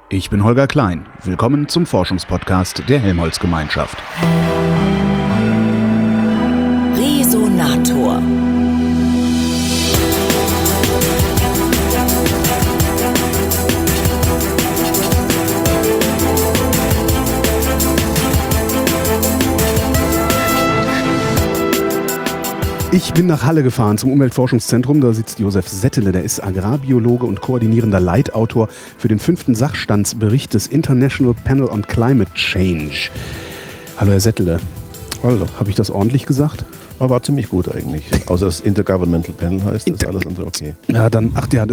Ich bin Holger Klein. Willkommen zum Forschungspodcast der Helmholtz-Gemeinschaft. Resonator. Ich bin nach Halle gefahren zum Umweltforschungszentrum. Da sitzt Josef Settele, der ist Agrarbiologe und koordinierender Leitautor für den 5. Sachstandsbericht des International Panel on Climate Change. Hallo Herr Settele. Hallo. Habe ich das ordentlich gesagt? Aber war ziemlich gut eigentlich. Außer das Intergovernmental Panel heißt, das ist alles andere okay. Ja, dann,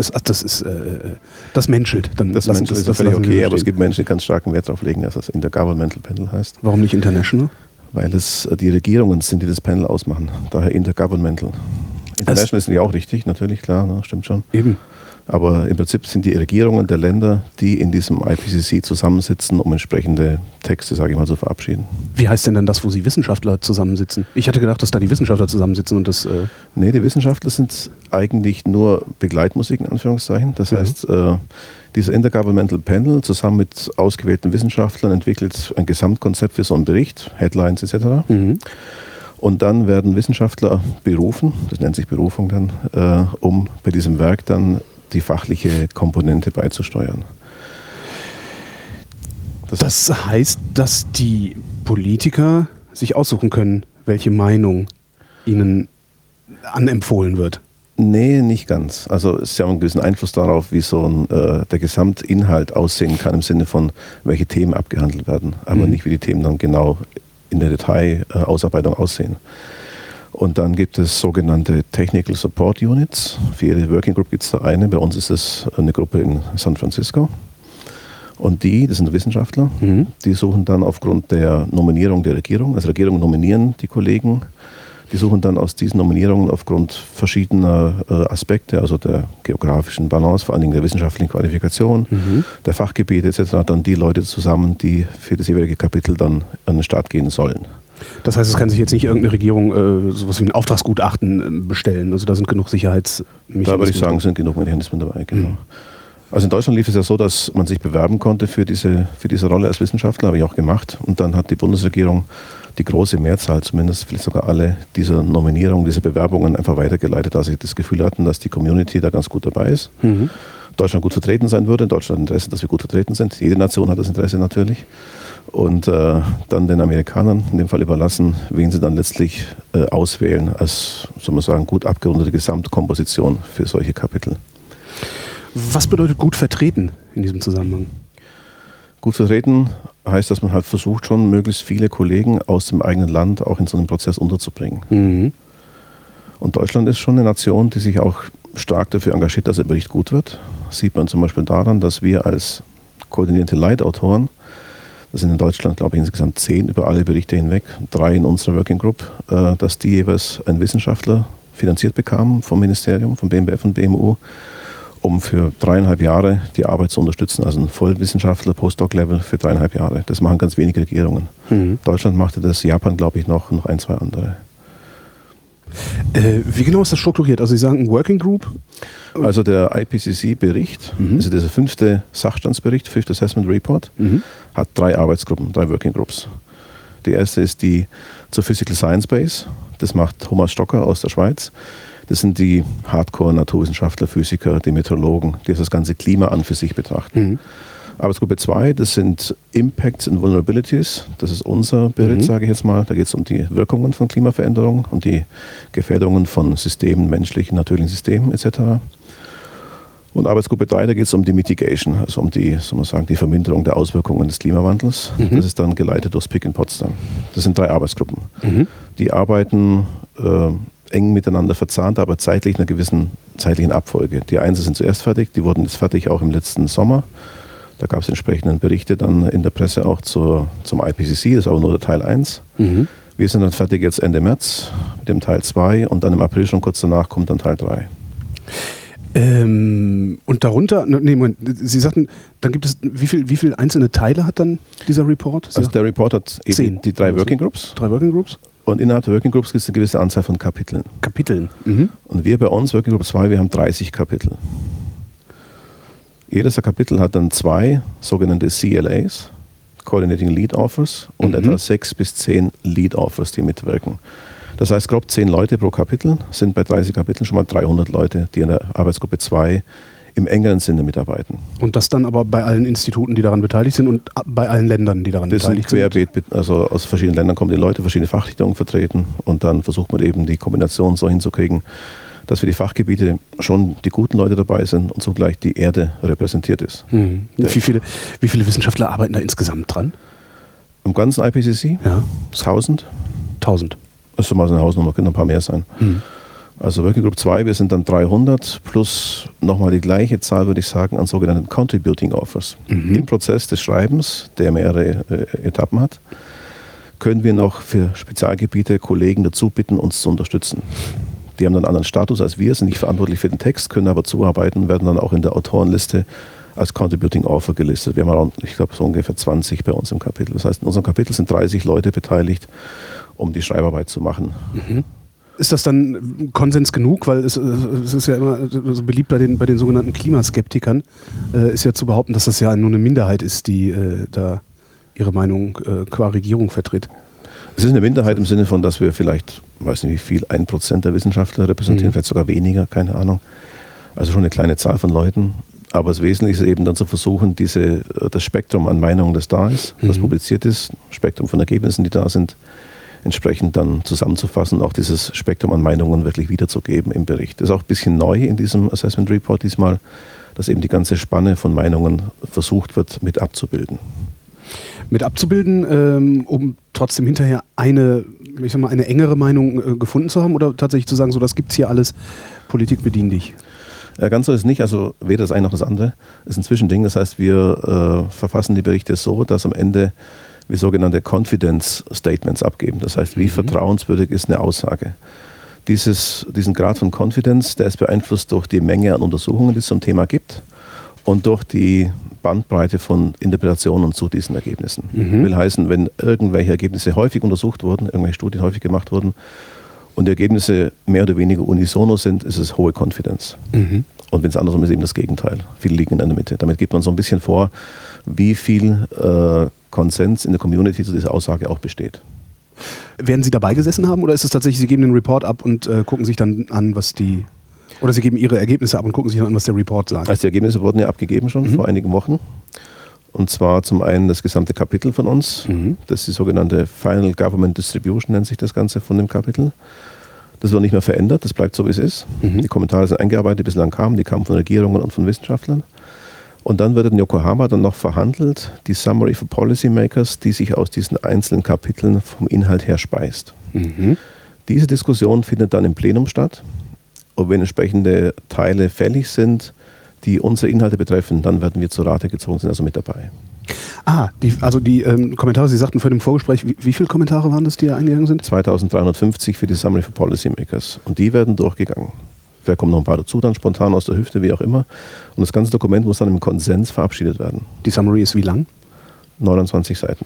das menschelt. Dann Das lassen ist das völlig lassen wir okay, so aber es stehen. gibt Menschen, die ganz starken Wert darauf legen, dass das Intergovernmental Panel heißt. Warum nicht International? Weil es die Regierungen sind, die das Panel ausmachen. Daher Intergovernmental. International ist ja auch richtig, natürlich, klar, ne, stimmt schon. Eben. Aber im Prinzip sind die Regierungen der Länder, die in diesem IPCC zusammensitzen, um entsprechende Texte, sage ich mal, zu verabschieden. Wie heißt denn dann das, wo Sie Wissenschaftler zusammensitzen? Ich hatte gedacht, dass da die Wissenschaftler zusammensitzen und das... Nee, die Wissenschaftler sind eigentlich nur Begleitmusik in Anführungszeichen. Das heißt, dieser Intergovernmental Panel zusammen mit ausgewählten Wissenschaftlern entwickelt ein Gesamtkonzept für so einen Bericht, Headlines etc. Und dann werden Wissenschaftler berufen, das nennt sich Berufung dann, um bei diesem Werk dann die fachliche Komponente beizusteuern. Das heißt, dass die Politiker sich aussuchen können, welche Meinung ihnen anempfohlen wird. Nee, nicht ganz. Also es haben einen gewissen Einfluss darauf, wie so der Gesamtinhalt aussehen kann, im Sinne von, welche Themen abgehandelt werden, aber nicht, wie die Themen dann genau in der Detailausarbeitung aussehen. Und dann gibt es sogenannte Technical Support Units. Für jede Working Group gibt es da eine. Bei uns ist es eine Gruppe in San Francisco. Und das sind Wissenschaftler, die suchen dann aufgrund der Nominierung der Regierung, also Regierungen nominieren die Kollegen, die suchen dann aus diesen Nominierungen aufgrund verschiedener Aspekte, also der geografischen Balance, vor allen Dingen der wissenschaftlichen Qualifikation, der Fachgebiete etc., dann die Leute zusammen, die für das jeweilige Kapitel dann an den Start gehen sollen. Das heißt, es kann sich jetzt nicht irgendeine Regierung sowas wie ein Auftragsgutachten bestellen. Also da sind genug Sicherheitsmechanismen. Da würde ich sagen, sind genug Mechanismen dabei, genau. Also in Deutschland lief es ja so, dass man sich bewerben konnte für diese Rolle als Wissenschaftler, habe ich auch gemacht. Und dann hat die Bundesregierung die große Mehrzahl, zumindest vielleicht sogar alle, dieser Nominierung, dieser Bewerbungen einfach weitergeleitet, da sie das Gefühl hatten, dass die Community da ganz gut dabei ist. Deutschland gut vertreten sein würde. Deutschland hat Interesse, dass wir gut vertreten sind. Jede Nation hat das Interesse natürlich. Und dann den Amerikanern in dem Fall überlassen, wen sie dann letztlich auswählen als, soll man sagen, gut abgerundete Gesamtkomposition für solche Kapitel. Was bedeutet gut vertreten in diesem Zusammenhang? Gut vertreten heißt, dass man halt versucht, schon möglichst viele Kollegen aus dem eigenen Land auch in so einem Prozess unterzubringen. Und Deutschland ist schon eine Nation, die sich auch stark dafür engagiert, dass der Bericht gut wird. Das sieht man zum Beispiel daran, dass wir als koordinierte Leitautoren, das sind in Deutschland, glaube ich, insgesamt 10 über alle Berichte hinweg, 3 in unserer Working Group, dass die jeweils einen Wissenschaftler finanziert bekamen vom Ministerium, vom BMBF und BMU, um für 3,5 Jahre die Arbeit zu unterstützen. Also ein Vollwissenschaftler, Postdoc-Level für 3,5 Jahre. Das machen ganz wenige Regierungen. Deutschland machte das, Japan glaube ich noch 1, 2 andere. Wie genau ist das strukturiert? Also Sie sagen Working Group? Also der IPCC-Bericht, also dieser 5. Sachstandsbericht, 5th Assessment Report, hat 3 Arbeitsgruppen, 3 Working Groups. Die erste ist die zur Physical Science Base. Das macht Thomas Stocker aus der Schweiz. Das sind die Hardcore-Naturwissenschaftler, Physiker, die Meteorologen, die das ganze Klima an für sich betrachten. Arbeitsgruppe 2, das sind Impacts and Vulnerabilities. Das ist unser Bericht, sage ich jetzt mal. Da geht es um die Wirkungen von Klimaveränderungen und die Gefährdungen von Systemen, menschlichen, natürlichen Systemen etc. Und Arbeitsgruppe 3, da geht es um die Mitigation, also um die, soll man sagen, die Verminderung der Auswirkungen des Klimawandels. Das ist dann geleitet durch Pick in Potsdam. Das sind 3 Arbeitsgruppen. Die arbeiten eng miteinander verzahnt, aber zeitlich in einer gewissen zeitlichen Abfolge. Die Einser sind zuerst fertig, die wurden jetzt fertig auch im letzten Sommer. Da gab es entsprechende Berichte dann in der Presse auch zum IPCC, das ist aber nur der Teil 1. Wir sind dann fertig jetzt Ende März mit dem Teil 2 und dann im April schon kurz danach kommt dann Teil 3. Und darunter, Moment, Sie sagten, dann gibt es, wie viel einzelne Teile hat dann dieser Report? Also der Report hat eben die 3 Working Groups. 3 Working Groups? Und innerhalb der Working Groups gibt es eine gewisse Anzahl von Kapiteln. Und wir bei uns, Working Group 2, wir haben 30 Kapitel. Jedes der Kapitel hat dann 2 sogenannte CLAs, Coordinating Lead Authors, und etwa 6 bis 10 Lead Authors, die mitwirken. Das heißt, grob 10 Leute pro Kapitel, sind bei 30 Kapiteln schon mal 300 Leute, die in der Arbeitsgruppe 2 im engeren Sinne mitarbeiten. Und das dann aber bei allen Instituten, die daran beteiligt sind und bei allen Ländern, die daran beteiligt sind? Das sind querbeet, also aus verschiedenen Ländern kommen die Leute, verschiedene Fachrichtungen vertreten, und dann versucht man eben die Kombination so hinzukriegen, dass für die Fachgebiete schon die guten Leute dabei sind und zugleich die Erde repräsentiert ist. Wie viele Wissenschaftler arbeiten da insgesamt dran? Im ganzen IPCC? Ja. 1000. 1000. Das ist mal so eine Hausnummer, können ein paar mehr sein. Also Working Group 2, wir sind dann 300 plus nochmal die gleiche Zahl, würde ich sagen, an sogenannten Contributing Authors. Im Prozess des Schreibens, der mehrere Etappen hat, können wir noch für Spezialgebiete Kollegen dazu bitten, uns zu unterstützen. Die haben dann einen anderen Status als wir, sind nicht verantwortlich für den Text, können aber zuarbeiten, werden dann auch in der Autorenliste als Contributing Author gelistet. Wir haben, ich glaube, so ungefähr 20 bei uns im Kapitel. Das heißt, in unserem Kapitel sind 30 Leute beteiligt, um die Schreibarbeit zu machen. Ist das dann Konsens genug? Weil es ist ja immer so beliebt bei den sogenannten Klimaskeptikern, ist ja zu behaupten, dass das ja nur eine Minderheit ist, die da ihre Meinung qua Regierung vertritt. Es ist eine Minderheit im Sinne von, dass wir vielleicht, weiß nicht wie viel, 1% der Wissenschaftler repräsentieren, vielleicht sogar weniger, keine Ahnung. Also schon eine kleine Zahl von Leuten. Aber das Wesentliche ist eben dann zu versuchen, das Spektrum an Meinungen, das da ist, das publiziert ist, Spektrum von Ergebnissen, die da sind, entsprechend dann zusammenzufassen und auch dieses Spektrum an Meinungen wirklich wiederzugeben im Bericht. Das ist auch ein bisschen neu in diesem Assessment Report diesmal, dass eben die ganze Spanne von Meinungen versucht wird, mit abzubilden. Um trotzdem hinterher eine engere Meinung gefunden zu haben oder tatsächlich zu sagen, so das gibt's hier alles, Politik bedien dich? Ganz so ist es nicht, also weder das eine noch das andere. Es ist ein Zwischending, das heißt, wir verfassen die Berichte so, dass am Ende wir sogenannte Confidence Statements abgeben. Das heißt, wie vertrauenswürdig ist eine Aussage. Diesen Grad von Confidence, der ist beeinflusst durch die Menge an Untersuchungen, die es zum Thema gibt, und durch die Bandbreite von Interpretationen zu diesen Ergebnissen. Will heißen, wenn irgendwelche Ergebnisse häufig untersucht wurden, irgendwelche Studien häufig gemacht wurden und die Ergebnisse mehr oder weniger unisono sind, ist es hohe Confidence. Und wenn es andersrum ist, eben das Gegenteil. Viele liegen in der Mitte. Damit gibt man so ein bisschen vor, wie viel Konsens in der Community zu dieser Aussage auch besteht. Werden Sie dabei gesessen haben oder ist es tatsächlich, Sie geben den Report ab und gucken sich dann an, oder Sie geben Ihre Ergebnisse ab und gucken sich dann an, was der Report sagt? Also die Ergebnisse wurden ja abgegeben schon vor einigen Wochen. Und zwar zum einen das gesamte Kapitel von uns. Das ist die sogenannte Final Government Distribution, nennt sich das Ganze von dem Kapitel. Das wird nicht mehr verändert, das bleibt so, wie es ist. Die Kommentare sind eingearbeitet, die bislang kamen. Die kamen von Regierungen und von Wissenschaftlern. Und dann wird in Yokohama dann noch verhandelt, die Summary for Policymakers, die sich aus diesen einzelnen Kapiteln vom Inhalt her speist. Diese Diskussion findet dann im Plenum statt. Und wenn entsprechende Teile fällig sind, die unsere Inhalte betreffen, dann werden wir zur Rate gezogen, sind also mit dabei. Die Kommentare, Sie sagten vor dem Vorgespräch, wie viele Kommentare waren das, die da eingegangen sind? 2350 für die Summary for Policymakers. Und die werden durchgegangen. Vielleicht kommen noch ein paar dazu, dann spontan aus der Hüfte, wie auch immer. Und das ganze Dokument muss dann im Konsens verabschiedet werden. Die Summary ist wie lang? 29 Seiten.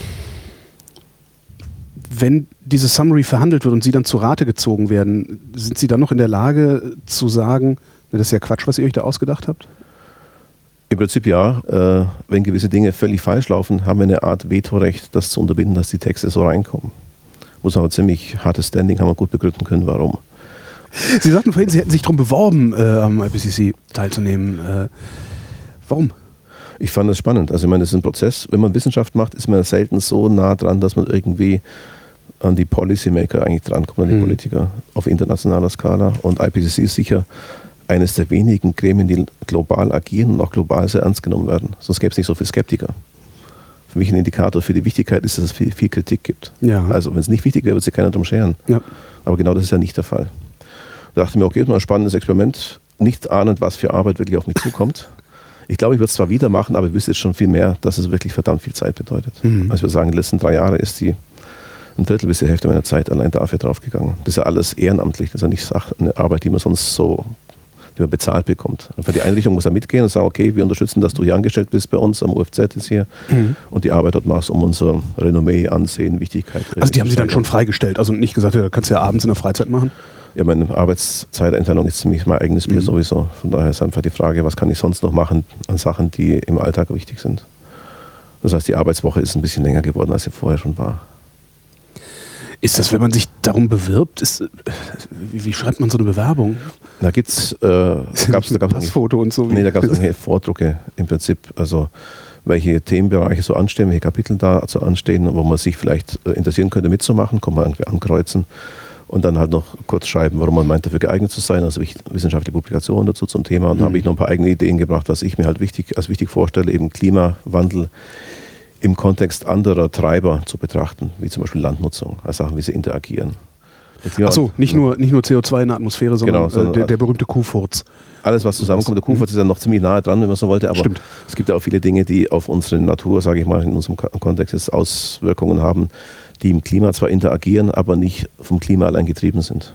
Wenn diese Summary verhandelt wird und Sie dann zu Rate gezogen werden, sind Sie dann noch in der Lage zu sagen, das ist ja Quatsch, was ihr euch da ausgedacht habt? Im Prinzip ja. Wenn gewisse Dinge völlig falsch laufen, haben wir eine Art Vetorecht, das zu unterbinden, dass die Texte so reinkommen. Muss aber ziemlich hartes Standing, haben wir gut begründen können, warum. Sie sagten vorhin, Sie hätten sich darum beworben, am IPCC teilzunehmen. Warum? Ich fand das spannend. Also ich meine, das ist ein Prozess. Wenn man Wissenschaft macht, ist man selten so nah dran, dass man irgendwie an die Policymaker eigentlich drankommt, an die Politiker auf internationaler Skala. Und IPCC ist sicher eines der wenigen Gremien, die global agieren und auch global sehr ernst genommen werden. Sonst gäbe es nicht so viele Skeptiker. Für mich ein Indikator für die Wichtigkeit ist, dass es viel Kritik gibt. Ja. Also wenn es nicht wichtig wäre, würde sich keiner drum scheren. Ja. Aber genau das ist ja nicht der Fall. Da dachte ich mir, okay, ist mal ein spannendes Experiment, nicht ahnend, was für Arbeit wirklich auf mich zukommt. Ich glaube, ich würde es zwar wieder machen, aber ich wüsste jetzt schon viel mehr, dass es wirklich verdammt viel Zeit bedeutet. Also ich würde sagen, die letzten 3 Jahre ist ein Drittel bis die Hälfte meiner Zeit allein dafür draufgegangen. Das ist ja alles ehrenamtlich, das ist ja nicht eine Arbeit, die man sonst so bezahlt bekommt. Und für die Einrichtung muss er mitgehen und sagen, okay, wir unterstützen, dass du hier angestellt bist bei uns, am UFZ ist hier und die Arbeit dort machst, um unser Renommee, Ansehen, Wichtigkeit. Also die haben sie dann schon freigestellt, also nicht gesagt, du kannst ja abends in der Freizeit machen? Ja, meine Arbeitszeiteinteilung ist ziemlich mein eigenes Bier sowieso. Von daher ist einfach die Frage, was kann ich sonst noch machen an Sachen, die im Alltag wichtig sind. Das heißt, die Arbeitswoche ist ein bisschen länger geworden, als sie vorher schon war. Ist das, wenn man sich darum bewirbt, wie schreibt man so eine Bewerbung? Da gab's Passfoto und so. Nee, da gab es Vordrucke im Prinzip, also welche Themenbereiche so anstehen, welche Kapitel da so anstehen, wo man sich vielleicht interessieren könnte mitzumachen, kann man irgendwie ankreuzen und dann halt noch kurz schreiben, warum man meint, dafür geeignet zu sein, also wissenschaftliche Publikationen dazu zum Thema. Und da habe ich noch ein paar eigene Ideen gebracht, was ich mir halt als wichtig vorstelle, eben Klimawandel im Kontext anderer Treiber zu betrachten, wie zum Beispiel Landnutzung, also Sachen, wie sie interagieren. Achso, nicht nur CO2 in der Atmosphäre, sondern der berühmte Kuhfurz. Alles, was zusammenkommt. Der Kuhfurz ist ja noch ziemlich nahe dran, wenn man so wollte, aber Stimmt. Es gibt ja auch viele Dinge, die auf unsere Natur, sage ich mal, in unserem Kontext jetzt Auswirkungen haben, die im Klima zwar interagieren, aber nicht vom Klima allein getrieben sind.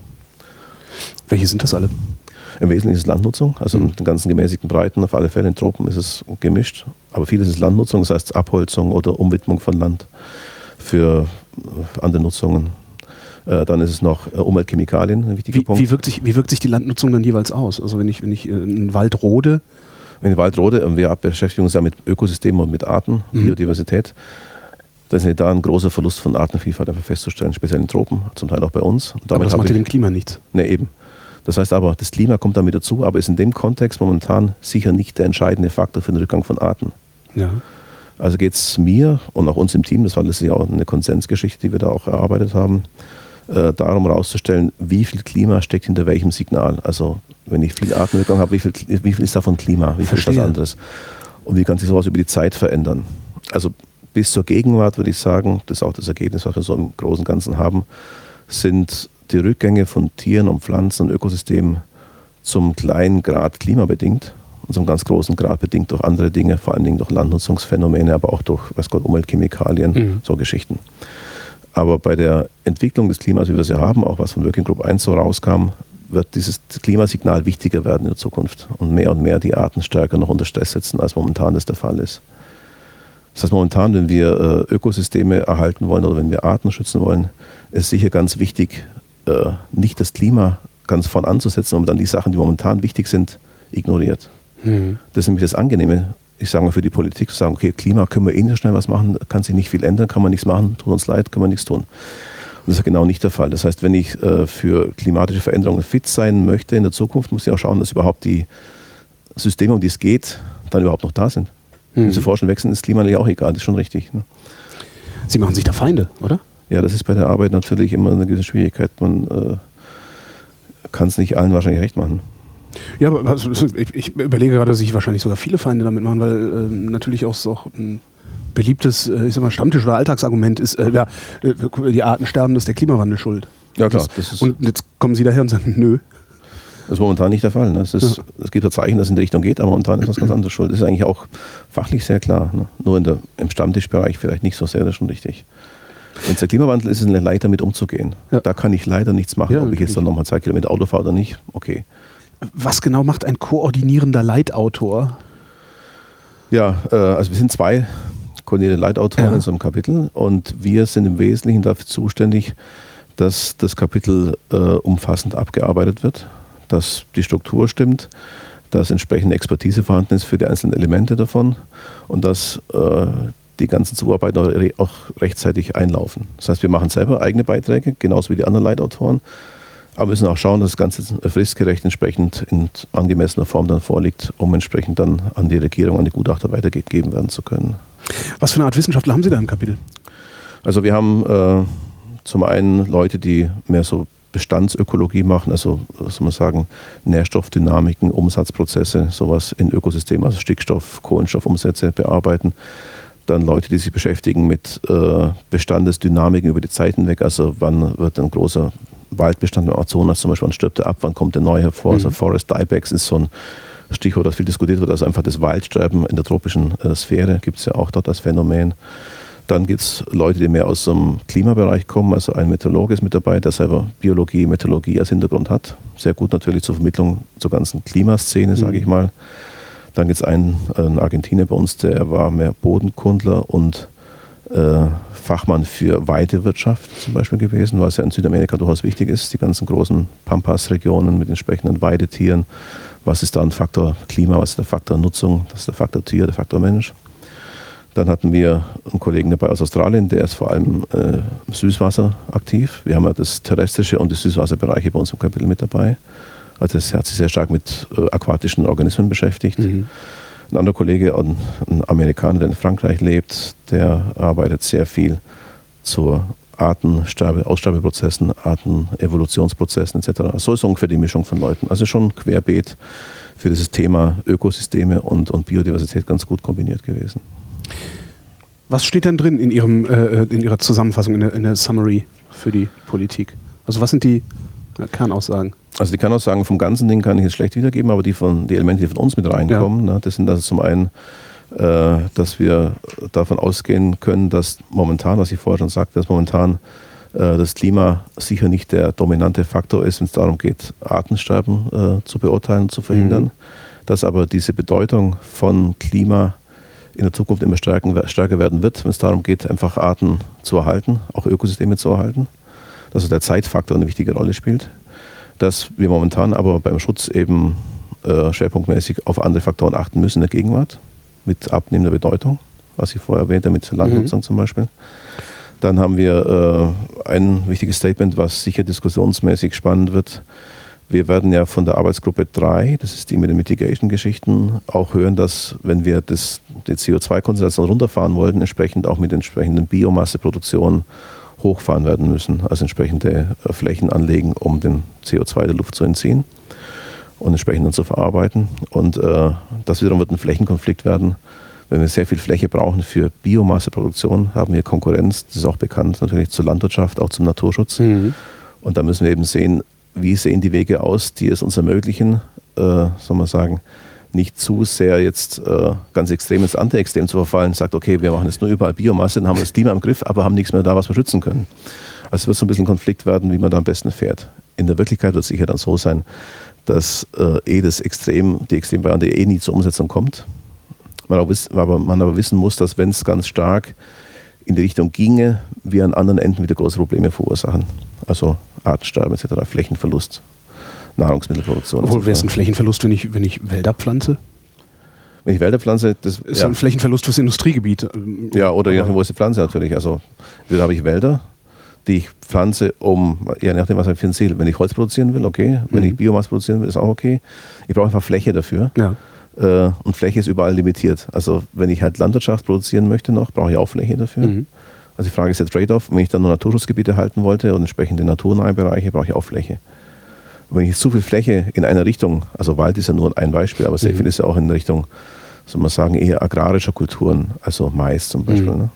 Welche sind das alle? Im Wesentlichen ist es Landnutzung, also in den ganzen gemäßigten Breiten, auf alle Fälle in Tropen ist es gemischt, aber vieles ist Landnutzung, das heißt Abholzung oder Umwidmung von Land für andere Nutzungen. Dann ist es noch Umweltchemikalien, ein wichtiger Punkt. Wie wirkt sich die Landnutzung dann jeweils aus? Also wenn ich einen Wald rode? Wenn ich Wald rode, wir beschäftigen uns ja mit Ökosystemen und mit Arten, Biodiversität, dann ist da ein großer Verlust von Artenvielfalt einfach festzustellen, speziell in Tropen, zum Teil auch bei uns. Und damit aber das macht ja dem Klima nichts. Ne, eben. Das heißt aber, das Klima kommt damit dazu, aber ist in dem Kontext momentan sicher nicht der entscheidende Faktor für den Rückgang von Arten. Ja. Also geht es mir und auch uns im Team, das war letztlich auch eine Konsensgeschichte, die wir da auch erarbeitet haben, darum herauszustellen, wie viel Klima steckt hinter welchem Signal. Also wenn ich viel Artenrückgang habe, wie viel ist davon Klima, wie viel ist was anderes? Und wie kann sich sowas über die Zeit verändern? Also bis zur Gegenwart würde ich sagen, das ist auch das Ergebnis, was wir so im Großen und Ganzen haben, sind die Rückgänge von Tieren und Pflanzen und Ökosystemen zum kleinen Grad klimabedingt und zum ganz großen Grad bedingt durch andere Dinge, vor allen Dingen durch Landnutzungsphänomene, aber auch durch Umweltchemikalien, so Geschichten. Aber bei der Entwicklung des Klimas, wie wir sie haben, auch was von Working Group 1 so rauskam, wird dieses Klimasignal wichtiger werden in der Zukunft und mehr die Arten stärker noch unter Stress setzen, als momentan das der Fall ist. Das heißt, momentan, wenn wir Ökosysteme erhalten wollen oder wenn wir Arten schützen wollen, ist sicher ganz wichtig, nicht das Klima ganz vorn anzusetzen, aber dann die Sachen, die momentan wichtig sind, ignoriert. Das ist nämlich das Angenehme, ich sage mal für die Politik, zu sagen, okay, Klima können wir eh nicht schnell was machen, kann sich nicht viel ändern, kann man nichts machen, tut uns leid, können wir nichts tun. Und das ist ja genau nicht der Fall. Das heißt, wenn ich für klimatische Veränderungen fit sein möchte in der Zukunft, muss ich auch schauen, dass überhaupt die Systeme, um die es geht, dann überhaupt noch da sind. Wenn Sie forschen, wechseln, ist das Klima ja auch egal, das ist schon richtig. Ne? Sie machen sich da Feinde, oder? Ja, das ist bei der Arbeit natürlich immer eine gewisse Schwierigkeit. Man kann es nicht allen wahrscheinlich recht machen. Ja, aber also, ich überlege gerade, dass ich wahrscheinlich sogar viele Feinde damit machen, weil natürlich auch so ein beliebtes, ich sag mal, Stammtisch- oder Alltagsargument ist, die Arten sterben, das ist der Klimawandel schuld. Ja klar. Und jetzt kommen Sie daher und sagen, nö. Das ist momentan nicht der Fall. Ne? Es gibt ja Zeichen, dass es in die Richtung geht, aber momentan ist das ganz anderes schuld. Das ist eigentlich auch fachlich sehr klar. Ne? Nur im Stammtischbereich vielleicht nicht so sehr, das ist schon richtig. Wenn es der Klimawandel ist, ist es leichter mit umzugehen. Ja. Da kann ich leider nichts machen, ob ich jetzt dann nochmal 2 Kilometer Auto fahre oder nicht. Okay. Was genau macht ein koordinierender Leitautor? Ja, also wir sind 2 koordinierte Leitautoren in so einem Kapitel und wir sind im Wesentlichen dafür zuständig, dass das Kapitel umfassend abgearbeitet wird, dass die Struktur stimmt, dass entsprechende Expertise vorhanden ist für die einzelnen Elemente davon und dass die ganzen Zuarbeiter auch rechtzeitig einlaufen. Das heißt, wir machen selber eigene Beiträge, genauso wie die anderen Leitautoren, aber müssen auch schauen, dass das Ganze fristgerecht entsprechend in angemessener Form dann vorliegt, um entsprechend dann an die Regierung, an die Gutachter weitergegeben werden zu können. Was für eine Art Wissenschaftler haben Sie da im Kapitel? Also wir haben zum einen Leute, die mehr so Bestandsökologie machen, also was soll man sagen, Nährstoffdynamiken, Umsatzprozesse, sowas in Ökosystemen, also Stickstoff, Kohlenstoffumsätze bearbeiten. Dann Leute, die sich beschäftigen mit Bestandesdynamiken über die Zeit hinweg, also wann wird ein großer Waldbestand im Amazonas zum Beispiel, wann stirbt er ab, wann kommt der neu hervor, also Forest Diebacks ist so ein Stichwort, das viel diskutiert wird, also einfach das Waldsterben in der tropischen Sphäre gibt es ja auch dort als Phänomen. Dann gibt es Leute, die mehr aus dem Klimabereich kommen, also ein Meteorologe ist mit dabei, der selber Biologie, Meteorologie als Hintergrund hat. Sehr gut natürlich zur Vermittlung zur ganzen Klimaszene, sage ich mal. Dann gibt es einen Argentinier bei uns, der war mehr Bodenkundler und Fachmann für Weidewirtschaft zum Beispiel gewesen, was ja in Südamerika durchaus wichtig ist, die ganzen großen Pampas-Regionen mit entsprechenden Weidetieren. Was ist da ein Faktor Klima, was ist der Faktor Nutzung, was ist der Faktor Tier, der Faktor Mensch. Dann hatten wir einen Kollegen dabei aus Australien, der ist vor allem im Süßwasser aktiv. Wir haben ja das terrestrische und die Süßwasserbereiche bei uns im Kapitel mit dabei. Also das hat sich sehr stark mit aquatischen Organismen beschäftigt. Mhm. Ein anderer Kollege, ein Amerikaner, der in Frankreich lebt, der arbeitet sehr viel zur Aussterbeprozessen, Artenevolutionsprozessen etc. So ist ungefähr die Mischung von Leuten. Also schon querbeet für dieses Thema Ökosysteme und Biodiversität ganz gut kombiniert gewesen. Was steht denn drin in Ihrer Zusammenfassung, in der Summary für die Politik? Also was sind die Kernaussagen? Also die Kernaussagen vom ganzen Ding kann ich jetzt schlecht wiedergeben, aber die Elemente, die von uns mit reinkommen, ja. Das sind also zum einen, dass wir davon ausgehen können, dass momentan, was ich vorher schon sagte, dass momentan das Klima sicher nicht der dominante Faktor ist, wenn es darum geht, Artensterben zu beurteilen, zu verhindern. Dass aber diese Bedeutung von Klima in der Zukunft immer stärker werden wird, wenn es darum geht, einfach Arten zu erhalten, auch Ökosysteme zu erhalten. Dass also der Zeitfaktor eine wichtige Rolle spielt. Dass wir momentan aber beim Schutz eben schwerpunktmäßig auf andere Faktoren achten müssen in der Gegenwart, mit abnehmender Bedeutung, was ich vorher erwähnte, mit Landnutzung zum Beispiel. Dann haben wir ein wichtiges Statement, was sicher diskussionsmäßig spannend wird. Wir werden ja von der Arbeitsgruppe 3, das ist die mit den Mitigation-Geschichten, auch hören, dass wenn wir die CO2-Konzentration runterfahren wollten, entsprechend auch mit entsprechenden Biomasseproduktionen hochfahren werden müssen, also entsprechende Flächen anlegen, um den CO2 der Luft zu entziehen und entsprechend dann zu verarbeiten. Und das wiederum wird ein Flächenkonflikt werden. Wenn wir sehr viel Fläche brauchen für Biomasseproduktion, haben wir Konkurrenz, das ist auch bekannt, natürlich zur Landwirtschaft, auch zum Naturschutz. Mhm. Und da müssen wir eben sehen, wie sehen die Wege aus, die es uns ermöglichen, soll man sagen, nicht zu sehr jetzt ganz extrem ins Anti-Extrem zu verfallen, sagt, okay, wir machen jetzt nur überall Biomasse, dann haben wir das Klima im Griff, aber haben nichts mehr da, was wir schützen können. Also es wird so ein bisschen ein Konflikt werden, wie man da am besten fährt. In der Wirklichkeit wird es sicher dann so sein, dass die Extremvariante nie zur Umsetzung kommt. Man aber wissen muss, dass wenn es ganz stark in die Richtung ginge, wir an anderen Enden wieder große Probleme verursachen. Also Artensterben etc., Flächenverlust, Nahrungsmittelproduktion. Obwohl, wäre es ein Flächenverlust, wenn ich Wälder pflanze? Wenn ich Wälder pflanze, das ist ein Flächenverlust fürs Industriegebiet. Ja, oder je nachdem, wo ist die Pflanze natürlich. Also da habe ich Wälder, die ich pflanze, je nachdem, was ich für ein Ziel. Wenn ich Holz produzieren will, okay. Wenn ich Biomasse produzieren will, ist auch okay. Ich brauche einfach Fläche dafür. Ja. Und Fläche ist überall limitiert. Also wenn ich halt Landwirtschaft produzieren möchte noch, brauche ich auch Fläche dafür. Mhm. Also die Frage ist der Trade-off. Wenn ich dann nur Naturschutzgebiete halten wollte und entsprechende naturnahe Bereiche, brauche ich auch Fläche. Wenn ich zu viel Fläche in einer Richtung, also Wald ist ja nur ein Beispiel, aber sehr viel ist ja auch in Richtung, soll man sagen, eher agrarischer Kulturen, also Mais zum Beispiel, ne?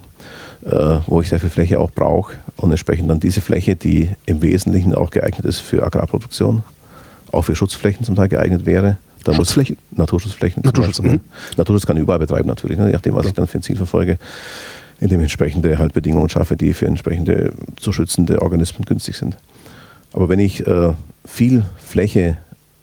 Wo ich sehr viel Fläche auch brauche und entsprechend dann diese Fläche, die im Wesentlichen auch geeignet ist für Agrarproduktion, auch für Schutzflächen zum Teil geeignet wäre. Schutzflächen? Naturschutzflächen. Naturschutz kann ich überall betreiben natürlich, ne? Je nachdem, was ich dann für ein Ziel verfolge, indem ich entsprechende halt Bedingungen schaffe, die für entsprechende zu schützende Organismen günstig sind. Aber wenn ich viel Fläche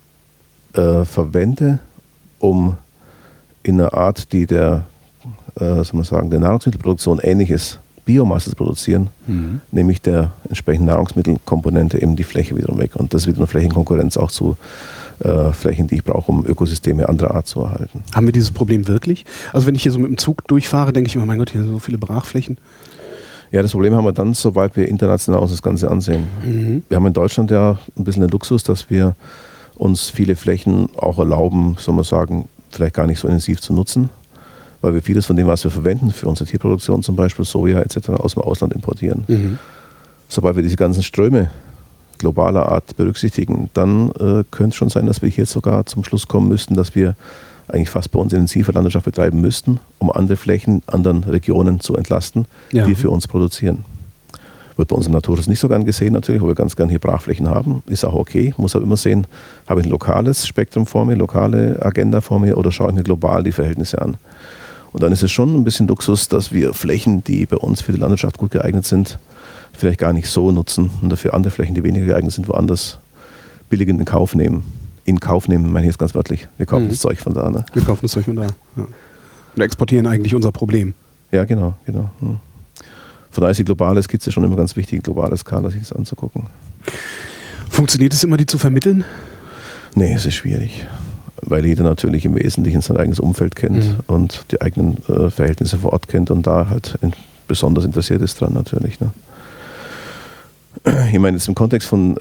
verwende, um in einer Art, die der Nahrungsmittelproduktion ähnlich ist, Biomasse zu produzieren, nämlich der entsprechenden Nahrungsmittelkomponente eben die Fläche wiederum weg. Und das ist wieder eine Flächenkonkurrenz auch zu Flächen, die ich brauche, um Ökosysteme anderer Art zu erhalten. Haben wir dieses Problem wirklich? Also wenn ich hier so mit dem Zug durchfahre, denke ich mir, mein Gott, hier sind so viele Brachflächen. Ja, das Problem haben wir dann, sobald wir international uns das Ganze ansehen. Mhm. Wir haben in Deutschland ja ein bisschen den Luxus, dass wir uns viele Flächen auch erlauben, soll man sagen, vielleicht gar nicht so intensiv zu nutzen, weil wir vieles von dem, was wir verwenden für unsere Tierproduktion, zum Beispiel Soja etc., aus dem Ausland importieren. Mhm. Sobald wir diese ganzen Ströme globaler Art berücksichtigen, dann könnte es schon sein, dass wir hier sogar zum Schluss kommen müssten, dass wir eigentlich fast bei uns intensive Landwirtschaft betreiben müssten, um andere Flächen, anderen Regionen zu entlasten, die für uns produzieren. Wird bei uns im Naturschutz nicht so gern gesehen natürlich, wo wir ganz gern hier Brachflächen haben. Ist auch okay, muss aber immer sehen, habe ich ein lokales Spektrum vor mir, lokale Agenda vor mir oder schaue ich mir global die Verhältnisse an. Und dann ist es schon ein bisschen Luxus, dass wir Flächen, die bei uns für die Landwirtschaft gut geeignet sind, vielleicht gar nicht so nutzen und dafür andere Flächen, die weniger geeignet sind, woanders billig in Kauf nehmen. In Kauf nehmen, meine ich jetzt ganz wörtlich. Wir kaufen das Zeug von da. Ne? Wir kaufen das Zeug von da. Ja. Und exportieren eigentlich unser Problem. Ja, genau. Von daher ist die globale Skizze schon immer ganz wichtig, globale Skala sich das anzugucken. Funktioniert es immer, die zu vermitteln? Nee, es ist schwierig, weil jeder natürlich im Wesentlichen sein eigenes Umfeld kennt und die eigenen Verhältnisse vor Ort kennt und da halt besonders interessiert ist dran natürlich. Ne? Ich meine, jetzt im Kontext von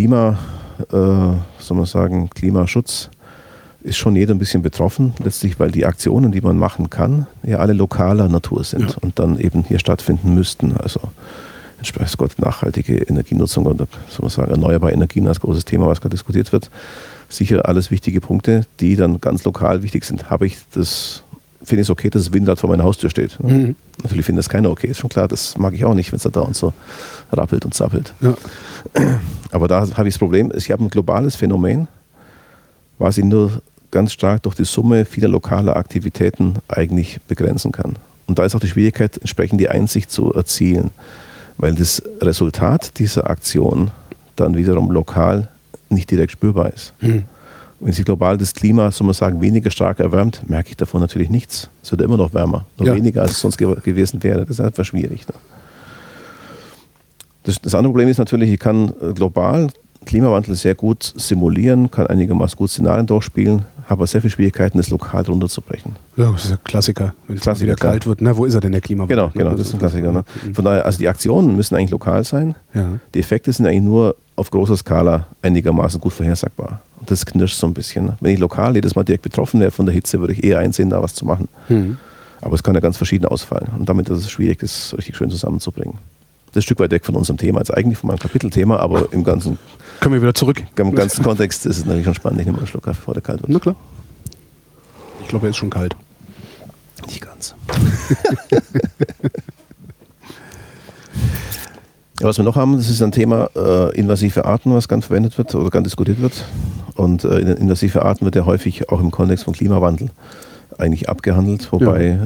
Klimaschutz ist schon jeder ein bisschen betroffen, letztlich, weil die Aktionen, die man machen kann, ja alle lokaler Natur sind und dann eben hier stattfinden müssten. Also entsprechend nachhaltige Energienutzung oder erneuerbare Energien als großes Thema, was gerade diskutiert wird. Sicher alles wichtige Punkte, die dann ganz lokal wichtig sind. Finde ich es okay, dass das Windrad vor meiner Haustür steht. Ne? Natürlich finde das keiner okay, ist schon klar, das mag ich auch nicht, wenn es da und so rappelt und zappelt. Ja. Aber da habe ich das Problem, ich habe ein globales Phänomen, was ich nur ganz stark durch die Summe vieler lokaler Aktivitäten eigentlich begrenzen kann. Und da ist auch die Schwierigkeit, entsprechend die Einsicht zu erzielen, weil das Resultat dieser Aktion dann wiederum lokal nicht direkt spürbar ist. Wenn sich global das Klima, weniger stark erwärmt, merke ich davon natürlich nichts. Es wird immer noch wärmer, noch weniger als es sonst gewesen wäre. Das ist einfach schwierig. Ne? Das andere Problem ist natürlich, ich kann global Klimawandel sehr gut simulieren, kann einigermaßen gut Szenarien durchspielen, habe aber sehr viele Schwierigkeiten, das lokal runterzubrechen. Ja, das ist ein Klassiker. Wenn es wieder kalt wird, wo ist er denn, der Klimawandel? Genau, das ist ein Klassiker. Ne? Von daher, also die Aktionen müssen eigentlich lokal sein. Ja. Die Effekte sind eigentlich nur auf großer Skala einigermaßen gut vorhersagbar. Und das knirscht so ein bisschen. Ne? Wenn ich lokal jedes Mal direkt betroffen wäre von der Hitze, würde ich eher einsehen, da was zu machen. Aber es kann ja ganz verschieden ausfallen. Und damit ist es schwierig, das richtig schön zusammenzubringen. Das ist ein Stück weit weg von unserem Thema, jetzt eigentlich von meinem Kapitelthema, aber im ganzen... Können wir wieder zurück? Im ganzen Kontext ist es natürlich schon spannend. Ich nehme mal einen Schluck Kaffee, bevor der kalt wird. Na klar. Ich glaube, er ist schon kalt. Nicht ganz. Ja, was wir noch haben, das ist ein Thema invasive Arten, was gern verwendet wird oder gern diskutiert wird. Und invasive Arten wird ja häufig auch im Kontext von Klimawandel eigentlich abgehandelt, wobei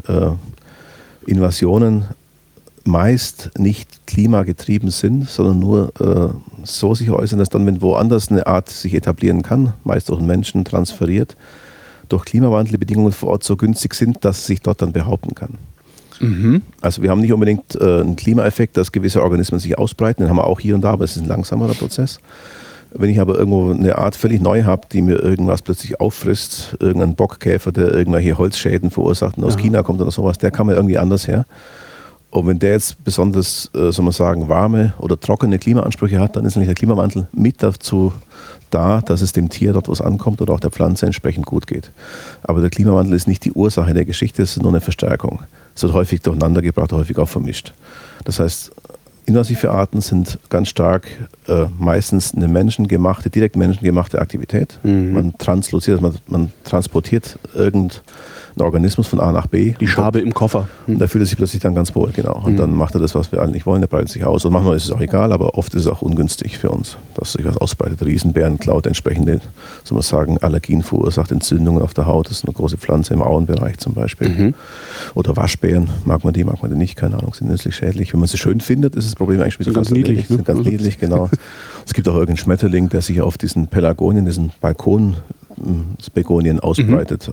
Invasionen meist nicht klimagetrieben sind, sondern nur so sich äußern, dass dann, wenn woanders eine Art sich etablieren kann, meist durch einen Menschen transferiert, durch Klimawandel die Bedingungen vor Ort so günstig sind, dass es sich dort dann behaupten kann. Also wir haben nicht unbedingt einen Klimaeffekt, dass gewisse Organismen sich ausbreiten, den haben wir auch hier und da, aber es ist ein langsamerer Prozess. Wenn ich aber irgendwo eine Art völlig neu habe, die mir irgendwas plötzlich auffrisst, irgendein Bockkäfer, der irgendwelche Holzschäden verursacht und aus China kommt oder sowas, der kann mir irgendwie anders her. Und wenn der jetzt besonders, warme oder trockene Klimaansprüche hat, dann ist nämlich der Klimawandel mit dazu da, dass es dem Tier dort, wo es ankommt, oder auch der Pflanze entsprechend gut geht. Aber der Klimawandel ist nicht die Ursache der Geschichte, es ist nur eine Verstärkung. Es wird häufig durcheinander gebracht, häufig auch vermischt. Das heißt, invasive Arten sind ganz stark meistens eine direkt menschengemachte Aktivität. Man transportiert irgendeinen Organismus von A nach B. Die Schabe im Koffer. Und da fühlt er sich plötzlich dann ganz wohl, genau. Und dann macht er das, was wir alle nicht wollen, der breitet sich aus. Und manchmal ist es auch egal, aber oft ist es auch ungünstig für uns, dass sich was ausbreitet. Riesenbärenklaut, entsprechende, Allergien verursacht, Entzündungen auf der Haut. Das ist eine große Pflanze im Auenbereich zum Beispiel. Oder Waschbären, mag man die nicht, keine Ahnung, sind nützlich schädlich. Wenn man sie schön findet, ist das Problem eigentlich wieder ganz niedlich. Sind ganz niedlich, genau. Es gibt auch irgendeinen Schmetterling, der sich auf diesen Pelargonien, diesen Balkonbegonien ausbreitet,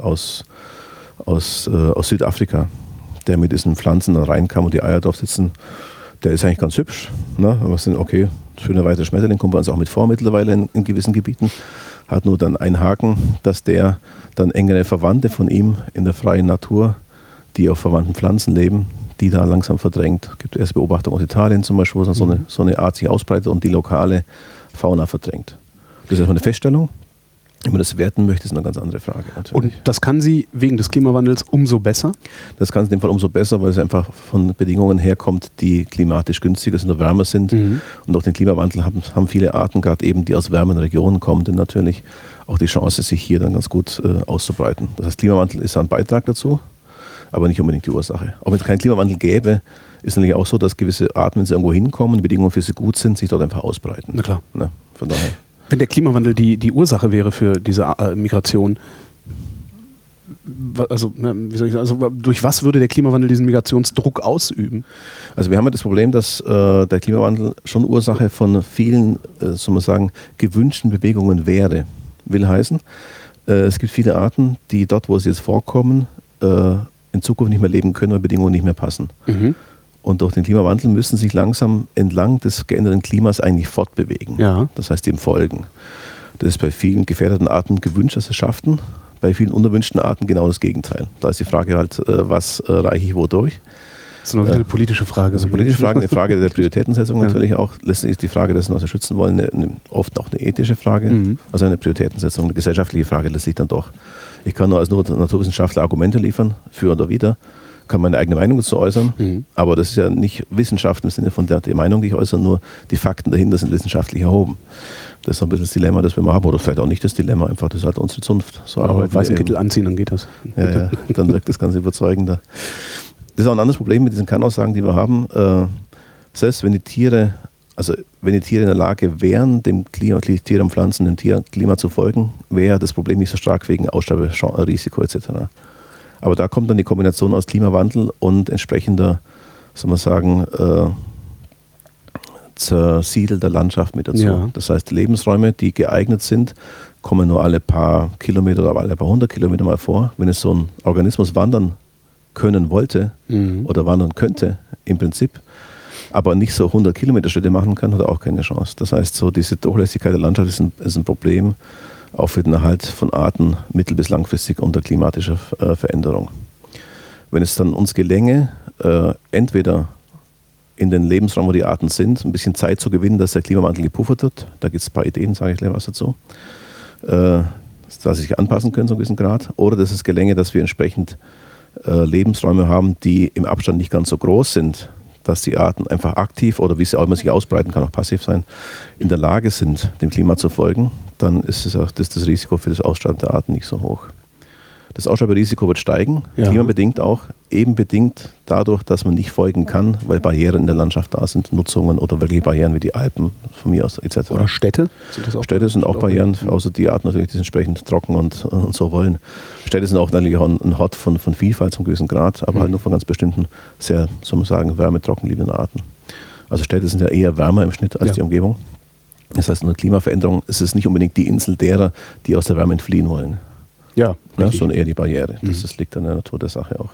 aus Südafrika, der mit diesen Pflanzen da reinkam und die Eier drauf sitzen. Der ist eigentlich ganz hübsch. Ne? Aber es sind schöner weißer Schmetterling, kommt bei uns auch mit vor mittlerweile in gewissen Gebieten. Hat nur dann einen Haken, dass der dann engere Verwandte von ihm in der freien Natur, die auf verwandten Pflanzen leben, die da langsam verdrängt. Es gibt erste Beobachtungen aus Italien zum Beispiel, wo so eine Art sich ausbreitet und die lokale Fauna verdrängt. Das ist erstmal eine Feststellung. Wenn man das werten möchte, ist eine ganz andere Frage. Natürlich. Und das kann sie wegen des Klimawandels umso besser? Das kann in dem Fall umso besser, weil es einfach von Bedingungen herkommt, die klimatisch günstiger sind oder wärmer sind. Und durch den Klimawandel haben viele Arten, gerade eben, die aus wärmeren Regionen kommen, dann natürlich auch die Chance, sich hier dann ganz gut auszubreiten. Das heißt, Klimawandel ist ein Beitrag dazu, aber nicht unbedingt die Ursache. Auch wenn es keinen Klimawandel gäbe, ist es natürlich auch so, dass gewisse Arten, wenn sie irgendwo hinkommen, die Bedingungen für sie gut sind, sich dort einfach ausbreiten. Na klar. Ne? Von daher. Wenn der Klimawandel die Ursache wäre für diese Migration, durch was würde der Klimawandel diesen Migrationsdruck ausüben? Also wir haben ja das Problem, dass der Klimawandel schon Ursache von vielen, gewünschten Bewegungen wäre. Will heißen, es gibt viele Arten, die dort, wo sie jetzt vorkommen, in Zukunft nicht mehr leben können, weil Bedingungen nicht mehr passen. Und durch den Klimawandel müssen sich langsam entlang des geänderten Klimas eigentlich fortbewegen. Ja. Das heißt, dem folgen. Das ist bei vielen gefährdeten Arten gewünscht, dass sie es schaffen. Bei vielen unerwünschten Arten genau das Gegenteil. Da ist die Frage halt, was reiche ich wo durch? Das ist noch eine politische Frage. Das ist eine politische Frage, eine Frage der Prioritätensetzung natürlich auch. Letztlich ist die Frage, dass wir schützen wollen, oft auch eine ethische Frage. Also eine Prioritätensetzung, eine gesellschaftliche Frage letztlich dann doch. Ich kann nur als Naturwissenschaftler Argumente liefern, für oder wider, kann meine eigene Meinung dazu äußern, aber das ist ja nicht Wissenschaft im Sinne von der Meinung, die ich äußere, nur die Fakten dahinter sind wissenschaftlich erhoben. Das ist so ein bisschen das Dilemma, das wir mal haben, oder vielleicht auch nicht das Dilemma, einfach das ist halt unsere Zunft. So aber weißen Kittel anziehen, dann geht das. Ja, dann wirkt das Ganze überzeugender. Das ist auch ein anderes Problem mit diesen Kernaussagen, die wir haben. Selbst wenn die Tiere in der Lage wären, dem Klima, Tiere und Pflanzen, dem Klima zu folgen, wäre das Problem nicht so stark wegen Aussterberisiko etc. Aber da kommt dann die Kombination aus Klimawandel und entsprechender, soll man sagen, zersiedelter Landschaft mit dazu. Ja. Das heißt, Lebensräume, die geeignet sind, kommen nur alle paar Kilometer oder alle paar 100 Kilometer mal vor. Wenn es so ein Organismus wandern können wollte oder wandern könnte, im Prinzip, aber nicht so 100 Kilometer Schritte machen kann, hat er auch keine Chance. Das heißt, so diese Durchlässigkeit der Landschaft ist ein Problem, auch für den Erhalt von Arten mittel- bis langfristig unter klimatischer Veränderung. Wenn es dann uns gelänge, entweder in den Lebensraum, wo die Arten sind, ein bisschen Zeit zu gewinnen, dass der Klimawandel gepuffert wird, da gibt es ein paar Ideen, sage ich gleich was dazu, dass sie sich anpassen können, so einen gewissen Grad, oder dass es gelänge, dass wir entsprechend Lebensräume haben, die im Abstand nicht ganz so groß sind, dass die Arten einfach aktiv oder wie sie auch immer sich ausbreiten kann, auch passiv sein, in der Lage sind, dem Klima zu folgen, dann ist das Risiko für das Aussterben der Arten nicht so hoch. Das Aussterberisiko wird steigen, klimabedingt auch, eben bedingt dadurch, dass man nicht folgen kann, weil Barrieren in der Landschaft da sind, Nutzungen oder wirklich Barrieren wie die Alpen von mir aus etc. Oder Städte? Städte sind auch Barrieren, außer die Arten natürlich, die sind entsprechend trocken und so wollen. Städte sind auch natürlich auch ein Hort von Vielfalt zum gewissen Grad, aber halt nur von ganz bestimmten, sehr, soll man sagen, wärmetrocken liebenden Arten. Also Städte sind ja eher wärmer im Schnitt als die Umgebung. Das heißt, eine Klimaveränderung ist es nicht unbedingt die Insel derer, die aus der Wärme entfliehen wollen. Ja, sondern eher die Barriere. Das liegt an der Natur der Sache auch.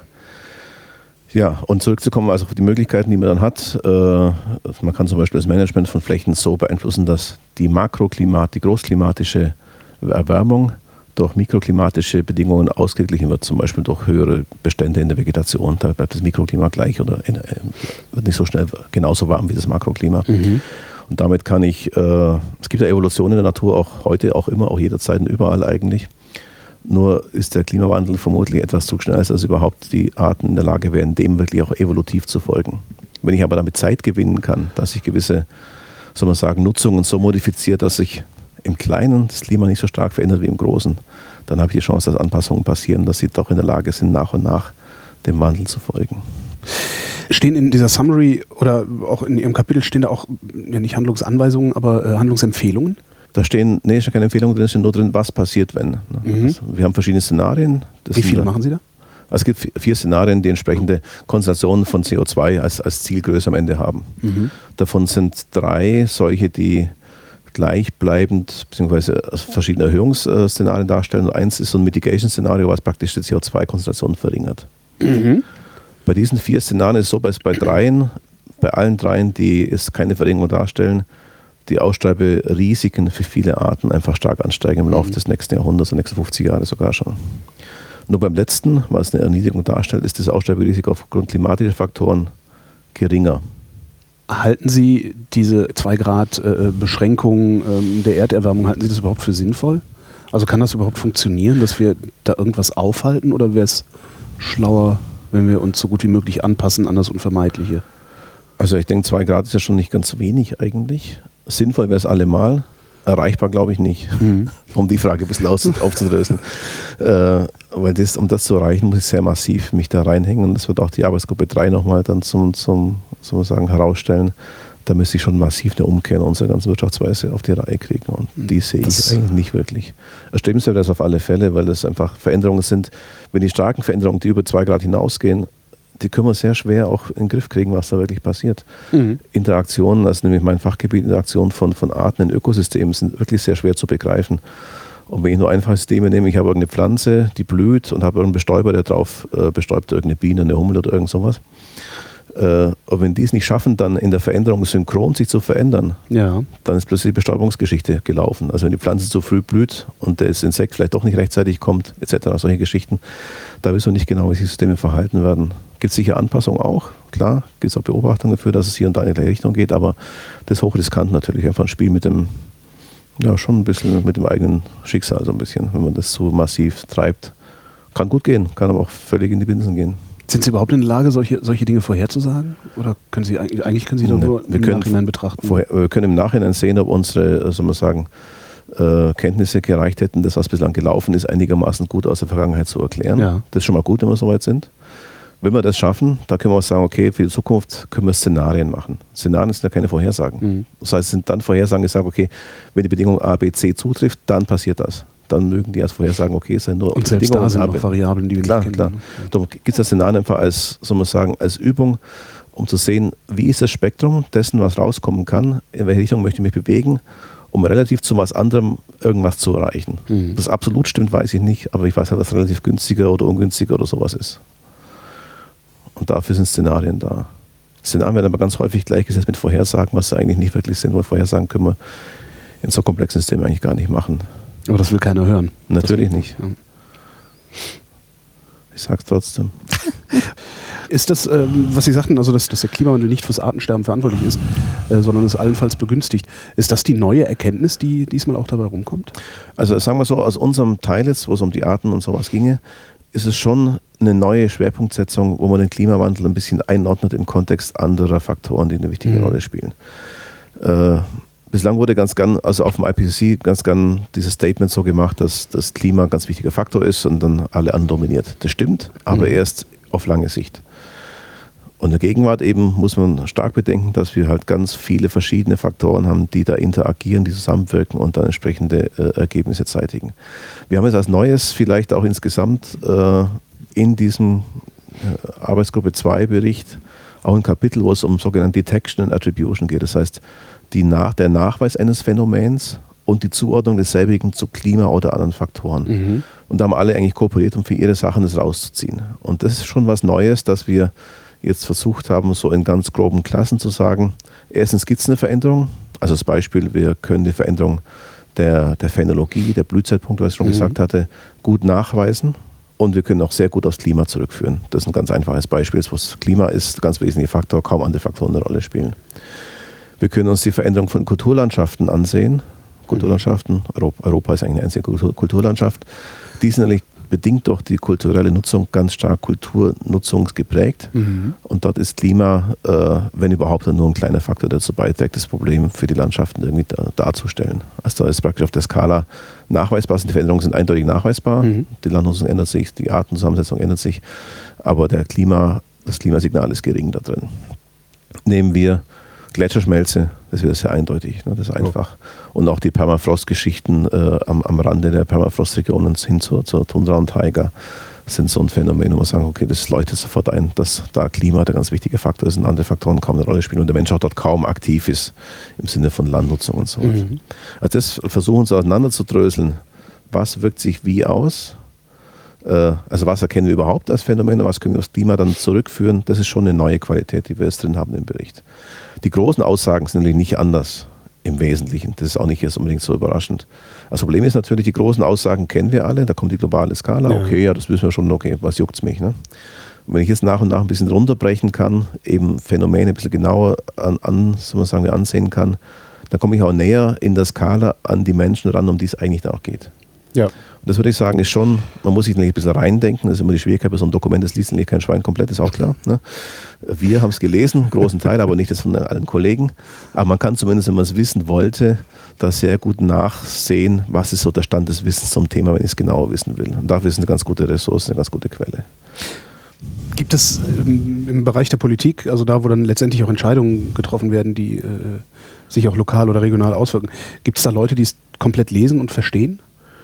Ja, und zurückzukommen also auf die Möglichkeiten, die man dann hat. Man kann zum Beispiel das Management von Flächen so beeinflussen, dass die die großklimatische Erwärmung durch mikroklimatische Bedingungen ausgeglichen wird, zum Beispiel durch höhere Bestände in der Vegetation. Da bleibt das Mikroklima gleich oder wird nicht so schnell genauso warm wie das Makroklima. Und damit kann ich, es gibt ja Evolution in der Natur, auch heute, auch immer, auch jederzeit und überall eigentlich. Nur ist der Klimawandel vermutlich etwas zu schnell, als überhaupt die Arten in der Lage wären, dem wirklich auch evolutiv zu folgen. Wenn ich aber damit Zeit gewinnen kann, dass ich gewisse, soll man sagen, Nutzungen so modifiziert, dass sich im Kleinen das Klima nicht so stark verändert wie im Großen, dann habe ich die Chance, dass Anpassungen passieren, dass sie doch in der Lage sind, nach und nach dem Wandel zu folgen. Stehen in dieser Summary oder auch in Ihrem Kapitel stehen da auch, ja nicht Handlungsanweisungen, aber Handlungsempfehlungen? Da stehen, nee, ist ja keine Empfehlung drin, es steht nur drin, was passiert, wenn. Also, wir haben verschiedene Szenarien. Wie viele machen Sie da? Also es gibt 4 Szenarien, die entsprechende Konzentrationen von CO2 als Zielgröße am Ende haben. Davon sind 3 solche, die gleichbleibend bzw. verschiedene Erhöhungsszenarien darstellen. Und 1 ist so ein Mitigation-Szenario, was praktisch die CO2-Konzentration verringert. Bei diesen 4 Szenarien ist es so, bei allen 3, die es keine Verringerung darstellen, die Aussterberisiken für viele Arten einfach stark ansteigen im Laufe des nächsten Jahrhunderts, der nächsten 50 Jahre sogar schon. Nur beim letzten, was eine Erniedrigung darstellt, ist das Aussterberisiko aufgrund klimatischer Faktoren geringer. Halten Sie diese 2 Grad Beschränkung der Erderwärmung, halten Sie das überhaupt für sinnvoll? Also kann das überhaupt funktionieren, dass wir da irgendwas aufhalten, oder wäre es schlauer, wenn wir uns so gut wie möglich anpassen an das Unvermeidliche? Also ich denke, 2 Grad ist ja schon nicht ganz wenig eigentlich. Sinnvoll wäre es allemal, erreichbar glaube ich nicht, um die Frage ein bisschen aufzudröseln. Weil um das zu erreichen, muss ich sehr massiv mich da reinhängen, und das wird auch die Arbeitsgruppe 3 nochmal dann zum sozusagen herausstellen. Da müsste ich schon massiv eine Umkehr in unserer ganzen Wirtschaftsweise auf die Reihe kriegen, und die sehe ich eigentlich nicht wirklich. Erstrebenswert wäre das auf alle Fälle, weil das einfach Veränderungen sind, wenn die starken Veränderungen, die über 2 Grad hinausgehen, die können wir sehr schwer auch in den Griff kriegen, was da wirklich passiert. Interaktionen, das ist nämlich mein Fachgebiet, Interaktionen von Arten in Ökosystemen sind wirklich sehr schwer zu begreifen. Und wenn ich nur einfache Systeme nehme, ich habe irgendeine Pflanze, die blüht, und habe irgendeinen Bestäuber, der drauf bestäubt, irgendeine Biene, eine Hummel oder irgend sowas, Und wenn die es nicht schaffen, dann in der Veränderung synchron sich zu verändern, dann ist plötzlich die Bestäubungsgeschichte gelaufen. Also wenn die Pflanze zu früh blüht und das Insekt vielleicht doch nicht rechtzeitig kommt, etc., solche Geschichten, da wissen wir nicht genau, wie sich Systeme verhalten werden. Gibt es sicher Anpassungen auch, klar, gibt es auch Beobachtungen dafür, dass es hier und da in die gleiche Richtung geht, aber das ist hochriskant natürlich, einfach ein Spiel mit dem, schon ein bisschen mit dem eigenen Schicksal so ein bisschen, wenn man das so massiv treibt. Kann gut gehen, kann aber auch völlig in die Binsen gehen. Sind Sie überhaupt in der Lage, solche Dinge vorherzusagen? Oder können Sie eigentlich können Sie doch nur im Nachhinein betrachten? Wir können im Nachhinein sehen, ob unsere, soll man sagen, Kenntnisse gereicht hätten, das, was bislang gelaufen ist, einigermaßen gut aus der Vergangenheit zu erklären. Ja. Das ist schon mal gut, wenn wir so weit sind. Wenn wir das schaffen, da können wir auch sagen, okay, für die Zukunft können wir Szenarien machen. Szenarien sind ja keine Vorhersagen. Das heißt, es sind dann Vorhersagen, die sagen, okay, wenn die Bedingung A, B, C zutrifft, dann passiert das. Dann mögen die erst vorhersagen, okay, es sind nur und selbst da sind noch Variablen, die wir nicht kennen. Klar. Darum gibt es das Szenario einfach als, soll man sagen, als Übung, um zu sehen, wie ist das Spektrum dessen, was rauskommen kann, in welche Richtung möchte ich mich bewegen, um relativ zu was anderem irgendwas zu erreichen. Das absolut stimmt, weiß ich nicht, aber ich weiß halt, dass relativ günstiger oder ungünstiger oder sowas ist. Und dafür sind Szenarien da. Szenarien werden aber ganz häufig gleichgesetzt mit Vorhersagen, was sie eigentlich nicht wirklich sind, weil Vorhersagen können wir in so komplexen Systemen eigentlich gar nicht machen. Aber das will keiner hören. Natürlich nicht. Ja. Ich sag's trotzdem. Ist das, was Sie sagten, also dass der Klimawandel nicht fürs Artensterben verantwortlich ist, sondern es allenfalls begünstigt, ist das die neue Erkenntnis, die diesmal auch dabei rumkommt? Also sagen wir so, aus unserem Teil jetzt, wo es um die Arten und sowas ginge, ist es schon eine neue Schwerpunktsetzung, wo man den Klimawandel ein bisschen einordnet im Kontext anderer Faktoren, die eine wichtige Rolle spielen. Bislang wurde ganz gern, also auf dem IPCC, ganz gern dieses Statement so gemacht, dass das Klima ein ganz wichtiger Faktor ist und dann alle anderen dominiert. Das stimmt, aber erst auf lange Sicht. Und in der Gegenwart eben muss man stark bedenken, dass wir halt ganz viele verschiedene Faktoren haben, die da interagieren, die zusammenwirken und dann entsprechende Ergebnisse zeitigen. Wir haben jetzt als Neues vielleicht auch insgesamt in diesem Arbeitsgruppe 2 Bericht auch ein Kapitel, wo es um sogenannte Detection and Attribution geht. Das heißt, der Nachweis eines Phänomens und die Zuordnung desselbigen zu Klima oder anderen Faktoren. Und da haben alle eigentlich kooperiert, um für ihre Sachen das rauszuziehen. Und das ist schon was Neues, dass wir jetzt versucht haben, so in ganz groben Klassen zu sagen, erstens gibt es eine Veränderung, also das Beispiel, wir können die Veränderung der Phänologie, der Blühzeitpunkte, was ich schon gesagt hatte, gut nachweisen und wir können auch sehr gut aufs Klima zurückführen. Das ist ein ganz einfaches Beispiel, wo das Klima ist, ganz wesentlicher Faktor, kaum andere Faktoren eine Rolle spielen. Wir können uns die Veränderung von Kulturlandschaften ansehen. Kulturlandschaften, Europa ist eigentlich eine einzige Kulturlandschaft, die sind nämlich bedingt durch die kulturelle Nutzung ganz stark kulturnutzungsgeprägt. Und dort ist Klima, wenn überhaupt, nur ein kleiner Faktor, der dazu beiträgt, das Problem für die Landschaften irgendwie darzustellen. Also da ist praktisch auf der Skala nachweisbar, die Veränderungen sind eindeutig nachweisbar, die Landnutzung ändert sich, die Artenzusammensetzung ändert sich, aber das Klimasignal ist gering da drin. Nehmen wir Gletscherschmelze, das wird sehr eindeutig, das ist einfach. Und auch die Permafrost-Geschichten am Rande der Permafrostregionen hin zur Tundra und Taiga sind so ein Phänomen, wo man sagen, okay, das leuchtet sofort ein, dass da Klima der ganz wichtige Faktor ist und andere Faktoren kaum eine Rolle spielen und der Mensch auch dort kaum aktiv ist im Sinne von Landnutzung und so. Also das versuchen sie auseinanderzudröseln, was wirkt sich wie aus, also was erkennen wir überhaupt als Phänomen, was können wir aufs Klima dann zurückführen, das ist schon eine neue Qualität, die wir jetzt drin haben im Bericht. Die großen Aussagen sind natürlich nicht anders im Wesentlichen. Das ist auch nicht jetzt unbedingt so überraschend. Das Problem ist natürlich, die großen Aussagen kennen wir alle. Da kommt die globale Skala. Okay, ja, das wissen wir schon. Okay, was juckt's mich? Ne? Und wenn ich jetzt nach und nach ein bisschen runterbrechen kann, eben Phänomene ein bisschen genauer ansehen kann, dann komme ich auch näher in der Skala an die Menschen ran, um die es eigentlich da auch geht. Ja. Und das würde ich sagen, ist schon, man muss sich ein bisschen reindenken, das ist immer die Schwierigkeit bei so einem Dokument, das liest nämlich kein Schwein komplett, ist auch klar. Ne? Wir haben es gelesen, einen großen Teil, aber nicht das von allen Kollegen. Aber man kann zumindest, wenn man es wissen wollte, da sehr gut nachsehen, was ist so der Stand des Wissens zum Thema, wenn ich es genauer wissen will. Und dafür ist eine ganz gute Ressource, eine ganz gute Quelle. Gibt es im Bereich der Politik, also da, wo dann letztendlich auch Entscheidungen getroffen werden, die sich auch lokal oder regional auswirken, gibt es da Leute, die es komplett lesen und verstehen?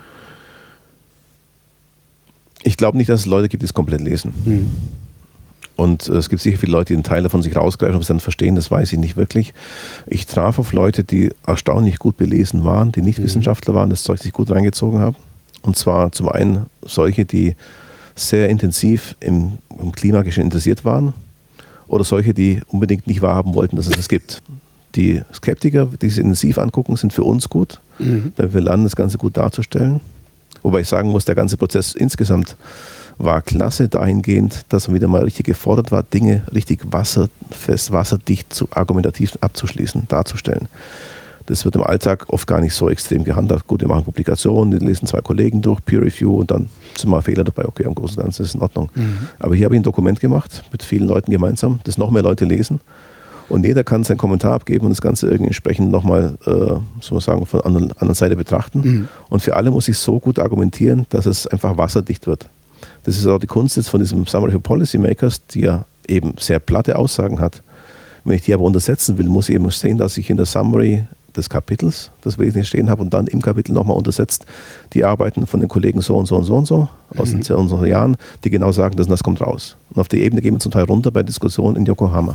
Ich glaube nicht, dass es Leute gibt, die es komplett lesen. Und es gibt sicher viele Leute, die einen Teil davon sich rausgreifen, ob sie dann verstehen, das weiß ich nicht wirklich. Ich traf auf Leute, die erstaunlich gut belesen waren, die nicht Wissenschaftler waren, das Zeug sich gut reingezogen haben. Und zwar zum einen solche, die sehr intensiv im Klimageschehen interessiert waren oder solche, die unbedingt nicht wahrhaben wollten, dass es das gibt. Die Skeptiker, die es intensiv angucken, sind für uns gut, weil wir lernen, das Ganze gut darzustellen. Wobei ich sagen muss, der ganze Prozess insgesamt war klasse dahingehend, dass man wieder mal richtig gefordert war, Dinge richtig wasserfest, wasserdicht, argumentativ abzuschließen, darzustellen. Das wird im Alltag oft gar nicht so extrem gehandhabt. Gut, wir machen Publikationen, die lesen 2 Kollegen durch, Peer Review und dann sind mal Fehler dabei. Okay, im Großen und Ganzen ist es in Ordnung. Aber hier habe ich ein Dokument gemacht mit vielen Leuten gemeinsam, das noch mehr Leute lesen. Und jeder kann seinen Kommentar abgeben und das Ganze irgendwie entsprechend nochmal, sozusagen, von der anderen Seite betrachten. Und für alle muss ich so gut argumentieren, dass es einfach wasserdicht wird. Das ist auch die Kunst jetzt von diesem Summary for Policymakers, die ja eben sehr platte Aussagen hat. Wenn ich die aber untersetzen will, muss ich eben sehen, dass ich in der Summary des Kapitels das Wesentliche stehen habe und dann im Kapitel nochmal untersetzt die Arbeiten von den Kollegen so und so und so und so aus den unseren Jahren, die genau sagen, das und das kommt raus. Und auf die Ebene gehen wir zum Teil runter bei Diskussionen in Yokohama.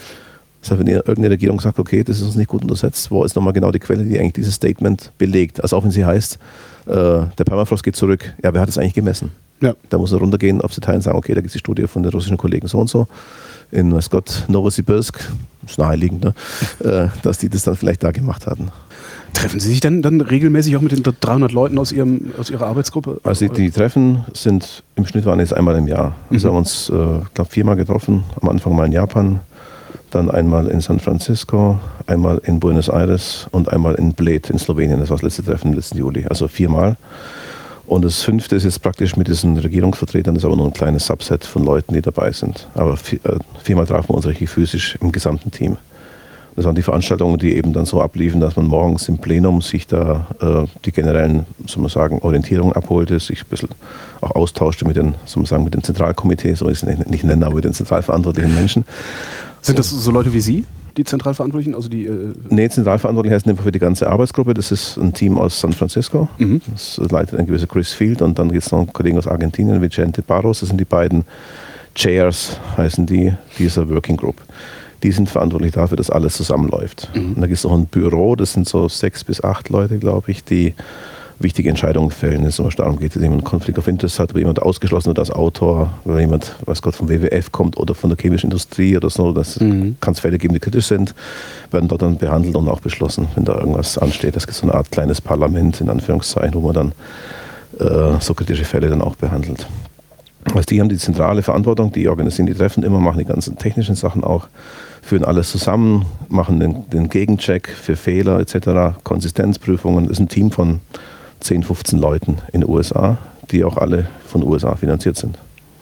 Das heißt, wenn irgendeine Regierung sagt, okay, das ist uns nicht gut untersetzt, wo ist nochmal genau die Quelle, die eigentlich dieses Statement belegt? Also auch wenn sie heißt, der Permafrost geht zurück, ja, wer hat es eigentlich gemessen? Ja. Da muss er runtergehen auf Detail und sagen, okay, da gibt es die Studie von den russischen Kollegen so und so in, weiß Gott, Novosibirsk, ist naheliegend, ne? Dass die das dann vielleicht da gemacht hatten. Treffen Sie sich dann regelmäßig auch mit den 300 Leuten aus Ihrer Arbeitsgruppe? Also die Treffen sind, im Schnitt waren jetzt einmal im Jahr. Also haben uns, ich glaube, 4-mal getroffen, am Anfang mal in Japan, dann einmal in San Francisco, einmal in Buenos Aires und einmal in Bled in Slowenien. Das war das letzte Treffen im letzten Juli, also 4-mal. Und das 5. ist jetzt praktisch mit diesen Regierungsvertretern, das ist aber nur ein kleines Subset von Leuten, die dabei sind. Aber 4-mal trafen wir uns richtig physisch im gesamten Team. Das waren die Veranstaltungen, die eben dann so abliefen, dass man morgens im Plenum sich da die generellen, soll man sagen, Orientierungen abholte, sich ein bisschen auch austauschte mit den, soll man sagen, mit dem Zentralkomitee, so ist es nicht nennen, aber mit den zentralverantwortlichen Menschen. Sind das so Leute wie Sie, die Zentralverantwortlichen? Also Nee, Zentralverantwortlich heißt einfach für die ganze Arbeitsgruppe. Das ist ein Team aus San Francisco. Das leitet ein gewisser Chris Field und dann gibt es noch einen Kollegen aus Argentinien, Vicente Barros. Das sind die beiden Chairs, heißen die, dieser Working Group. Die sind verantwortlich dafür, dass alles zusammenläuft. Und da gibt es noch ein Büro, das sind so 6 bis 8 Leute, glaube ich, die wichtige Entscheidungen fällen. Wenn es zum Beispiel darum geht, dass jemand einen Konflikt of Interest hat, wo jemand ausgeschlossen wird als Autor, oder jemand, weiß Gott, vom WWF kommt oder von der chemischen Industrie oder so, das kann es Fälle geben, die kritisch sind, werden dort dann behandelt und auch beschlossen, wenn da irgendwas ansteht. Das gibt so eine Art kleines Parlament, in Anführungszeichen, wo man dann so kritische Fälle dann auch behandelt. Also die haben die zentrale Verantwortung, die organisieren die Treffen immer, machen die ganzen technischen Sachen auch, führen alles zusammen, machen den Gegencheck für Fehler etc., Konsistenzprüfungen. Das ist ein Team von 10, 15 Leuten in den USA, die auch alle von den USA finanziert sind.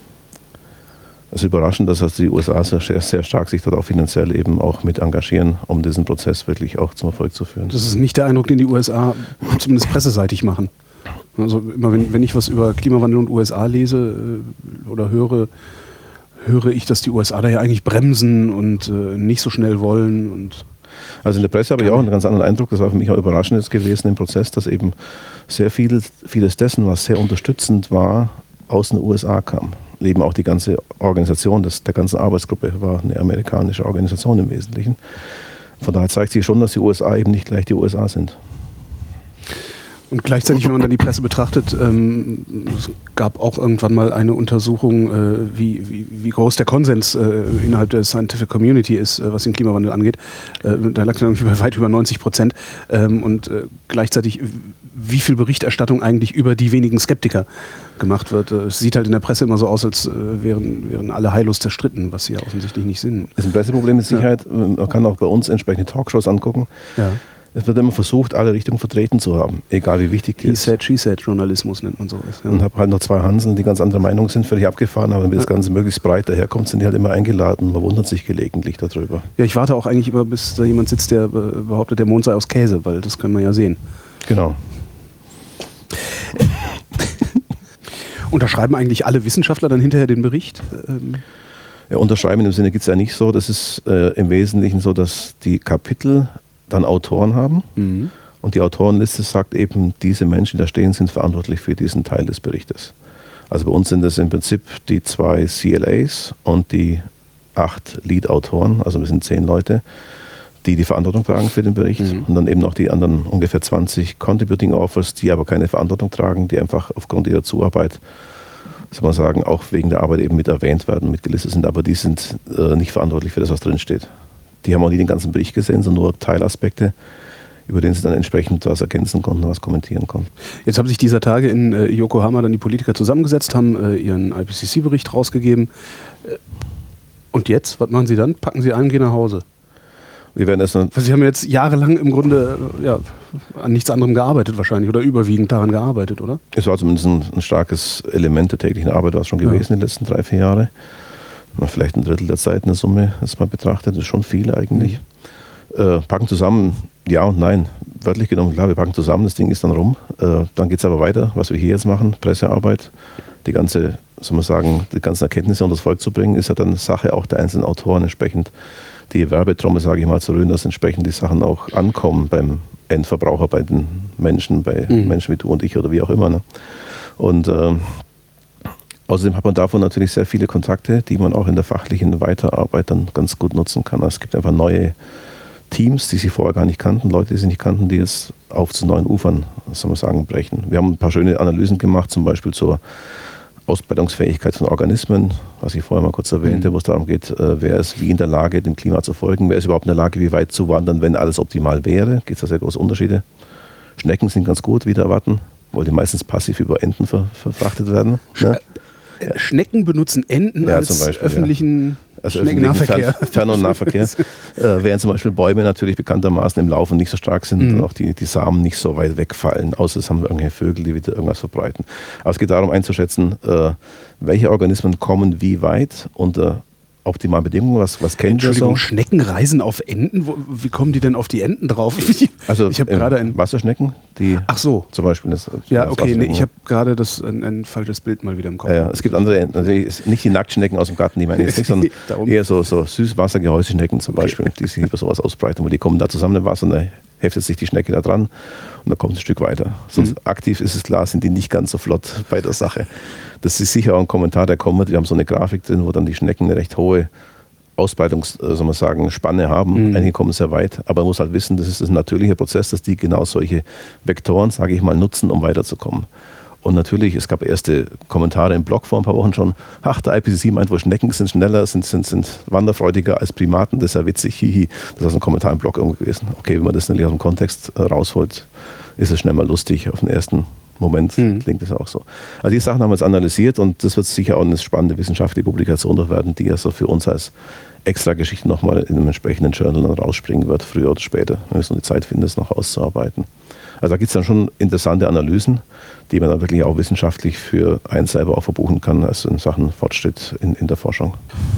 Es ist überraschend, dass die USA sehr, sehr stark sich dort auch finanziell eben auch mit engagieren, um diesen Prozess wirklich auch zum Erfolg zu führen. Das ist nicht der Eindruck, den die USA zumindest presseseitig machen. Also immer wenn ich was über Klimawandel und USA lese oder höre ich, dass die USA da ja eigentlich bremsen und nicht so schnell wollen. Und also in der Presse habe ich auch einen ganz anderen Eindruck, das war für mich auch überraschend gewesen im Prozess, dass eben sehr vieles dessen, was sehr unterstützend war, aus den USA kam. Eben auch die ganze Organisation der ganzen Arbeitsgruppe war eine amerikanische Organisation im Wesentlichen. Von daher zeigt sich schon, dass die USA eben nicht gleich die USA sind. Und gleichzeitig, wenn man dann die Presse betrachtet, es gab auch irgendwann mal eine Untersuchung, wie groß der Konsens innerhalb der Scientific Community ist, was den Klimawandel angeht. Da lag es irgendwie bei weit über 90%. Und gleichzeitig, wie viel Berichterstattung eigentlich über die wenigen Skeptiker gemacht wird. Es sieht halt in der Presse immer so aus, als wären alle heillos zerstritten, was sie ja offensichtlich nicht sind. Das ist ein Presseproblem mit Sicherheit. Ja. Man kann auch bei uns entsprechende Talkshows angucken. Ja. Es wird immer versucht, alle Richtungen vertreten zu haben, egal wie wichtig die ist. He said, she said Journalismus nennt man sowas. Ja. Und habe halt noch 2 Hanseln, die ganz anderer Meinung sind, völlig abgefahren, aber wenn das Ganze möglichst breit daherkommt, sind die halt immer eingeladen. Man wundert sich gelegentlich darüber. Ja, ich warte auch eigentlich immer, bis da jemand sitzt, der behauptet, der Mond sei aus Käse, weil das können wir ja sehen. Genau. Unterschreiben eigentlich alle Wissenschaftler dann hinterher den Bericht? Ja, unterschreiben in dem Sinne gibt es ja nicht so. Das ist im Wesentlichen so, dass die Kapitel dann Autoren haben. Und die Autorenliste sagt eben, diese Menschen, die da stehen, sind verantwortlich für diesen Teil des Berichtes. Also bei uns sind das im Prinzip die 2 CLAs und die 8 Lead-Autoren, also wir sind 10 Leute, die Verantwortung tragen für den Bericht. Und dann eben noch die anderen ungefähr 20 Contributing Authors, die aber keine Verantwortung tragen, die einfach aufgrund ihrer Zuarbeit soll man sagen, auch wegen der Arbeit eben mit erwähnt werden, mitgelistet sind, aber die sind nicht verantwortlich für das, was drin steht. Die haben auch nie den ganzen Bericht gesehen, sondern nur Teilaspekte, über den sie dann entsprechend was ergänzen konnten, was kommentieren konnten. Jetzt haben sich dieser Tage in Yokohama dann die Politiker zusammengesetzt, haben ihren IPCC-Bericht rausgegeben. Und jetzt, was machen Sie dann? Packen Sie ein und gehen nach Hause? Wir werden erst Sie haben jetzt jahrelang im Grunde an nichts anderem gearbeitet wahrscheinlich oder überwiegend daran gearbeitet, oder? Es war zumindest ein starkes Element der täglichen Arbeit, war es schon gewesen in den letzten 3-4 Jahren. Vielleicht ein Drittel der Zeit in der Summe, das mal betrachtet, das ist schon viel eigentlich. Packen zusammen, ja und nein. Wörtlich genommen, klar, wir packen zusammen, das Ding ist dann rum. Dann geht es aber weiter, was wir hier jetzt machen, Pressearbeit, die ganze, soll man sagen, die ganzen Erkenntnisse unter das Volk zu bringen, ist ja dann Sache auch der einzelnen Autoren, entsprechend die Werbetrommel, sage ich mal, zu rühren, dass entsprechend die Sachen auch ankommen beim Endverbraucher, bei den Menschen, bei Menschen wie du und ich oder wie auch immer. Ne? Und außerdem hat man davon natürlich sehr viele Kontakte, die man auch in der fachlichen Weiterarbeit dann ganz gut nutzen kann. Also es gibt einfach neue Teams, die sie vorher gar nicht kannten, Leute, die sie nicht kannten, die jetzt auf zu neuen Ufern, soll man sagen, brechen. Wir haben ein paar schöne Analysen gemacht, zum Beispiel zur Ausbreitungsfähigkeit von Organismen, was ich vorher mal kurz erwähnte, wo es darum geht, wer ist wie in der Lage, dem Klima zu folgen, wer ist überhaupt in der Lage, wie weit zu wandern, wenn alles optimal wäre. Gibt es da sehr große Unterschiede. Schnecken sind ganz gut, wieder erwarten, weil die meistens passiv über Enten verfrachtet werden. Ne? Schnecken benutzen Enten als zum Beispiel, öffentlichen Schneckennahverkehr. Fern- und Nahverkehr. Während zum Beispiel Bäume natürlich bekanntermaßen im Laufen nicht so stark sind und auch die Samen nicht so weit wegfallen, außer es haben irgendwelche Vögel, die wieder irgendwas verbreiten. Aber es geht darum einzuschätzen, welche Organismen kommen wie weit unter optimalen Bedingungen, was kennt ihr so? Schnecken reisen auf Enten? Wie kommen die denn auf die Enten drauf? Also ich habe gerade ein Wasserschnecken, die zum Beispiel ich habe gerade ein falsches Bild mal wieder im Kopf. Ja, es gibt andere, natürlich nicht die Nacktschnecken aus dem Garten, die meine ich jetzt nicht, sondern eher so Süßwassergehäuseschnecken zum Beispiel, die sich über sowas ausbreiten, wo die kommen da zusammen im Wasser und da heftet sich die Schnecke da dran und dann kommt ein Stück weiter. Sonst aktiv ist es klar, sind die nicht ganz so flott bei der Sache. Das ist sicher auch ein Kommentar, der kommt. Wir haben so eine Grafik drin, wo dann die Schnecken eine recht hohe Spanne haben. Einige kommen sehr weit, aber man muss halt wissen, das ist ein natürlicher Prozess, dass die genau solche Vektoren, sage ich mal, nutzen, um weiterzukommen. Und natürlich, es gab erste Kommentare im Blog vor ein paar Wochen schon, der IPCC meint wohl, Schnecken sind schneller, sind wanderfreudiger als Primaten, das ist ja witzig, hihi. Das ist ein Kommentar im Blog irgendwo gewesen. Okay, wenn man das natürlich aus dem Kontext rausholt, ist es schnell mal lustig. Auf den ersten Moment klingt das auch so. Also die Sachen haben wir jetzt analysiert und das wird sicher auch eine spannende wissenschaftliche Publikation noch werden, die also für uns als extra Geschichte nochmal in einem entsprechenden Journal dann rausspringen wird, früher oder später, wenn wir so die Zeit finden, das noch auszuarbeiten. Also da gibt es dann schon interessante Analysen, die man dann wirklich auch wissenschaftlich für einen selber auch verbuchen kann, also in Sachen Fortschritt in der Forschung.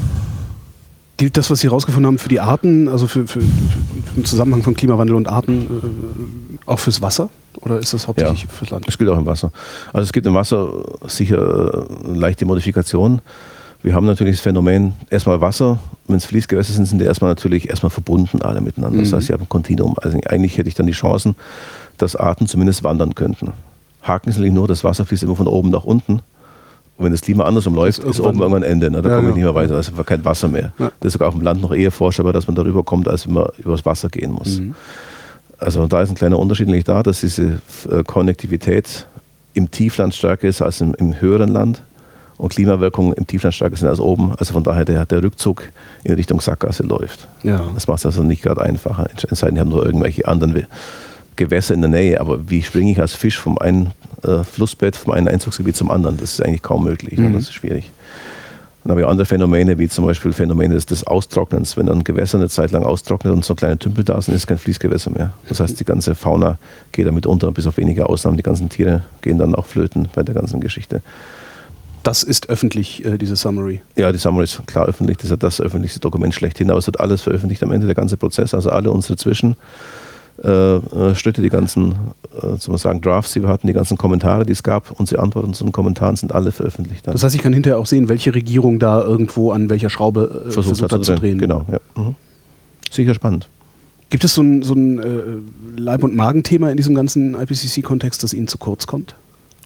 Gilt das, was Sie herausgefunden haben, für die Arten, also für im Zusammenhang von Klimawandel und Arten, auch fürs Wasser? Oder ist das hauptsächlich fürs Land? Es gilt auch im Wasser. Also es gibt im Wasser sicher leichte Modifikationen. Wir haben natürlich das Phänomen, erstmal Wasser, wenn es Fließgewässer sind, sind die erstmal verbunden alle miteinander. Das heißt, sie haben ein Kontinuum. Also eigentlich hätte ich dann die Chancen, dass Arten zumindest wandern könnten. Haken ist natürlich nur, das Wasser fließt immer von oben nach unten. Und wenn das Klima andersrum läuft, ist oben irgendwann ein Ende. Ne? Da komme ich nicht mehr weiter, da ist einfach kein Wasser mehr. Ja. Das ist sogar auf dem Land noch eher vorstellbar, dass man darüber kommt, als wenn man über das Wasser gehen muss. Also da ist ein kleiner Unterschied nämlich da, dass diese Konnektivität im Tiefland stärker ist als im höheren Land und Klimawirkungen im Tiefland stärker sind als oben. Also von daher der Rückzug in Richtung Sackgasse läuft. Ja. Das macht es also nicht gerade einfacher. Es sei denn, die haben nur irgendwelche anderen Gewässer in der Nähe. Aber wie springe ich als Fisch vom einen Flussbett, vom einen Einzugsgebiet zum anderen? Das ist eigentlich kaum möglich. Das ist schwierig. Dann habe ich andere Phänomene, wie zum Beispiel Phänomene des Austrocknens. Wenn ein Gewässer eine Zeit lang austrocknet und so kleine Tümpel da sind, ist es kein Fließgewässer mehr. Das heißt, die ganze Fauna geht damit unter, bis auf wenige Ausnahmen. Die ganzen Tiere gehen dann auch flöten bei der ganzen Geschichte. Das ist öffentlich, diese Summary? Ja, die Summary ist klar öffentlich. Das ist das öffentlichste Dokument schlechthin. Aber es wird alles veröffentlicht am Ende, der ganze Prozess. Also alle unsere Zwischenschritte, die ganzen Drafts, die wir hatten, die ganzen Kommentare, die es gab, unsere Antworten zu den Kommentaren sind alle veröffentlicht. Dann. Das heißt, ich kann hinterher auch sehen, welche Regierung da irgendwo an welcher Schraube versucht hat zu drehen. Genau, ja. Sicher spannend. Gibt es so ein Leib- und Magenthema in diesem ganzen IPCC-Kontext, das Ihnen zu kurz kommt?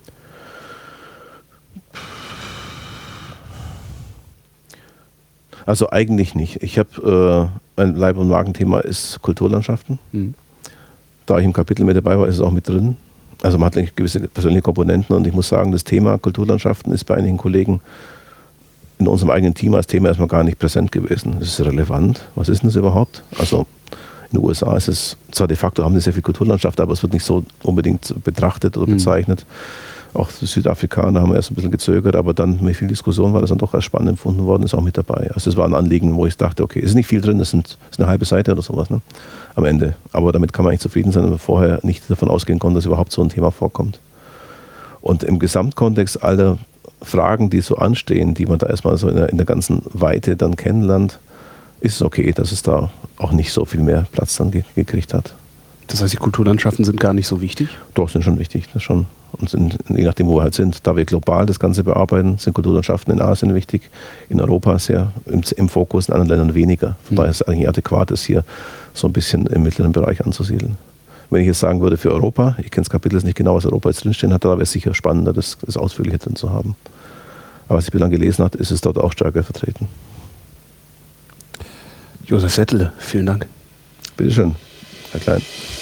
Also eigentlich nicht. Ich habe ein Leib- und Magenthema ist Kulturlandschaften. Da ich im Kapitel mit dabei war, ist es auch mit drin. Also man hat gewisse persönliche Komponenten und ich muss sagen, das Thema Kulturlandschaften ist bei einigen Kollegen in unserem eigenen Team als Thema erstmal gar nicht präsent gewesen. Das ist relevant. Was ist denn das überhaupt? Also in den USA ist es zwar de facto, haben die sehr viel Kulturlandschaft, aber es wird nicht so unbedingt betrachtet oder bezeichnet. Auch die Südafrikaner haben erst ein bisschen gezögert, aber dann mit viel Diskussion war das dann doch als spannend empfunden worden, ist auch mit dabei. Also es war ein Anliegen, wo ich dachte, okay, es ist nicht viel drin, es ist eine halbe Seite oder sowas, ne, am Ende. Aber damit kann man eigentlich zufrieden sein, wenn man vorher nicht davon ausgehen konnte, dass überhaupt so ein Thema vorkommt. Und im Gesamtkontext aller Fragen, die so anstehen, die man da erstmal so in der ganzen Weite dann kennenlernt, ist es okay, dass es da auch nicht so viel mehr Platz dann gekriegt hat. Das heißt, die Kulturlandschaften sind gar nicht so wichtig? Doch, sind schon wichtig, das schon. Und je nachdem, wo wir halt sind, da wir global das Ganze bearbeiten, sind Kulturlandschaften in Asien wichtig, in Europa sehr im Fokus, in anderen Ländern weniger. Von daher ist es eigentlich adäquat, das hier so ein bisschen im mittleren Bereich anzusiedeln. Wenn ich jetzt sagen würde für Europa, ich kenne das Kapitel nicht genau, was Europa jetzt drinstehen hat, da wäre es sicher spannender, das ausführlicher drin zu haben. Aber was ich bislang gelesen habe, ist es dort auch stärker vertreten. Josef Settele, vielen Dank. Bitteschön, Herr Klein.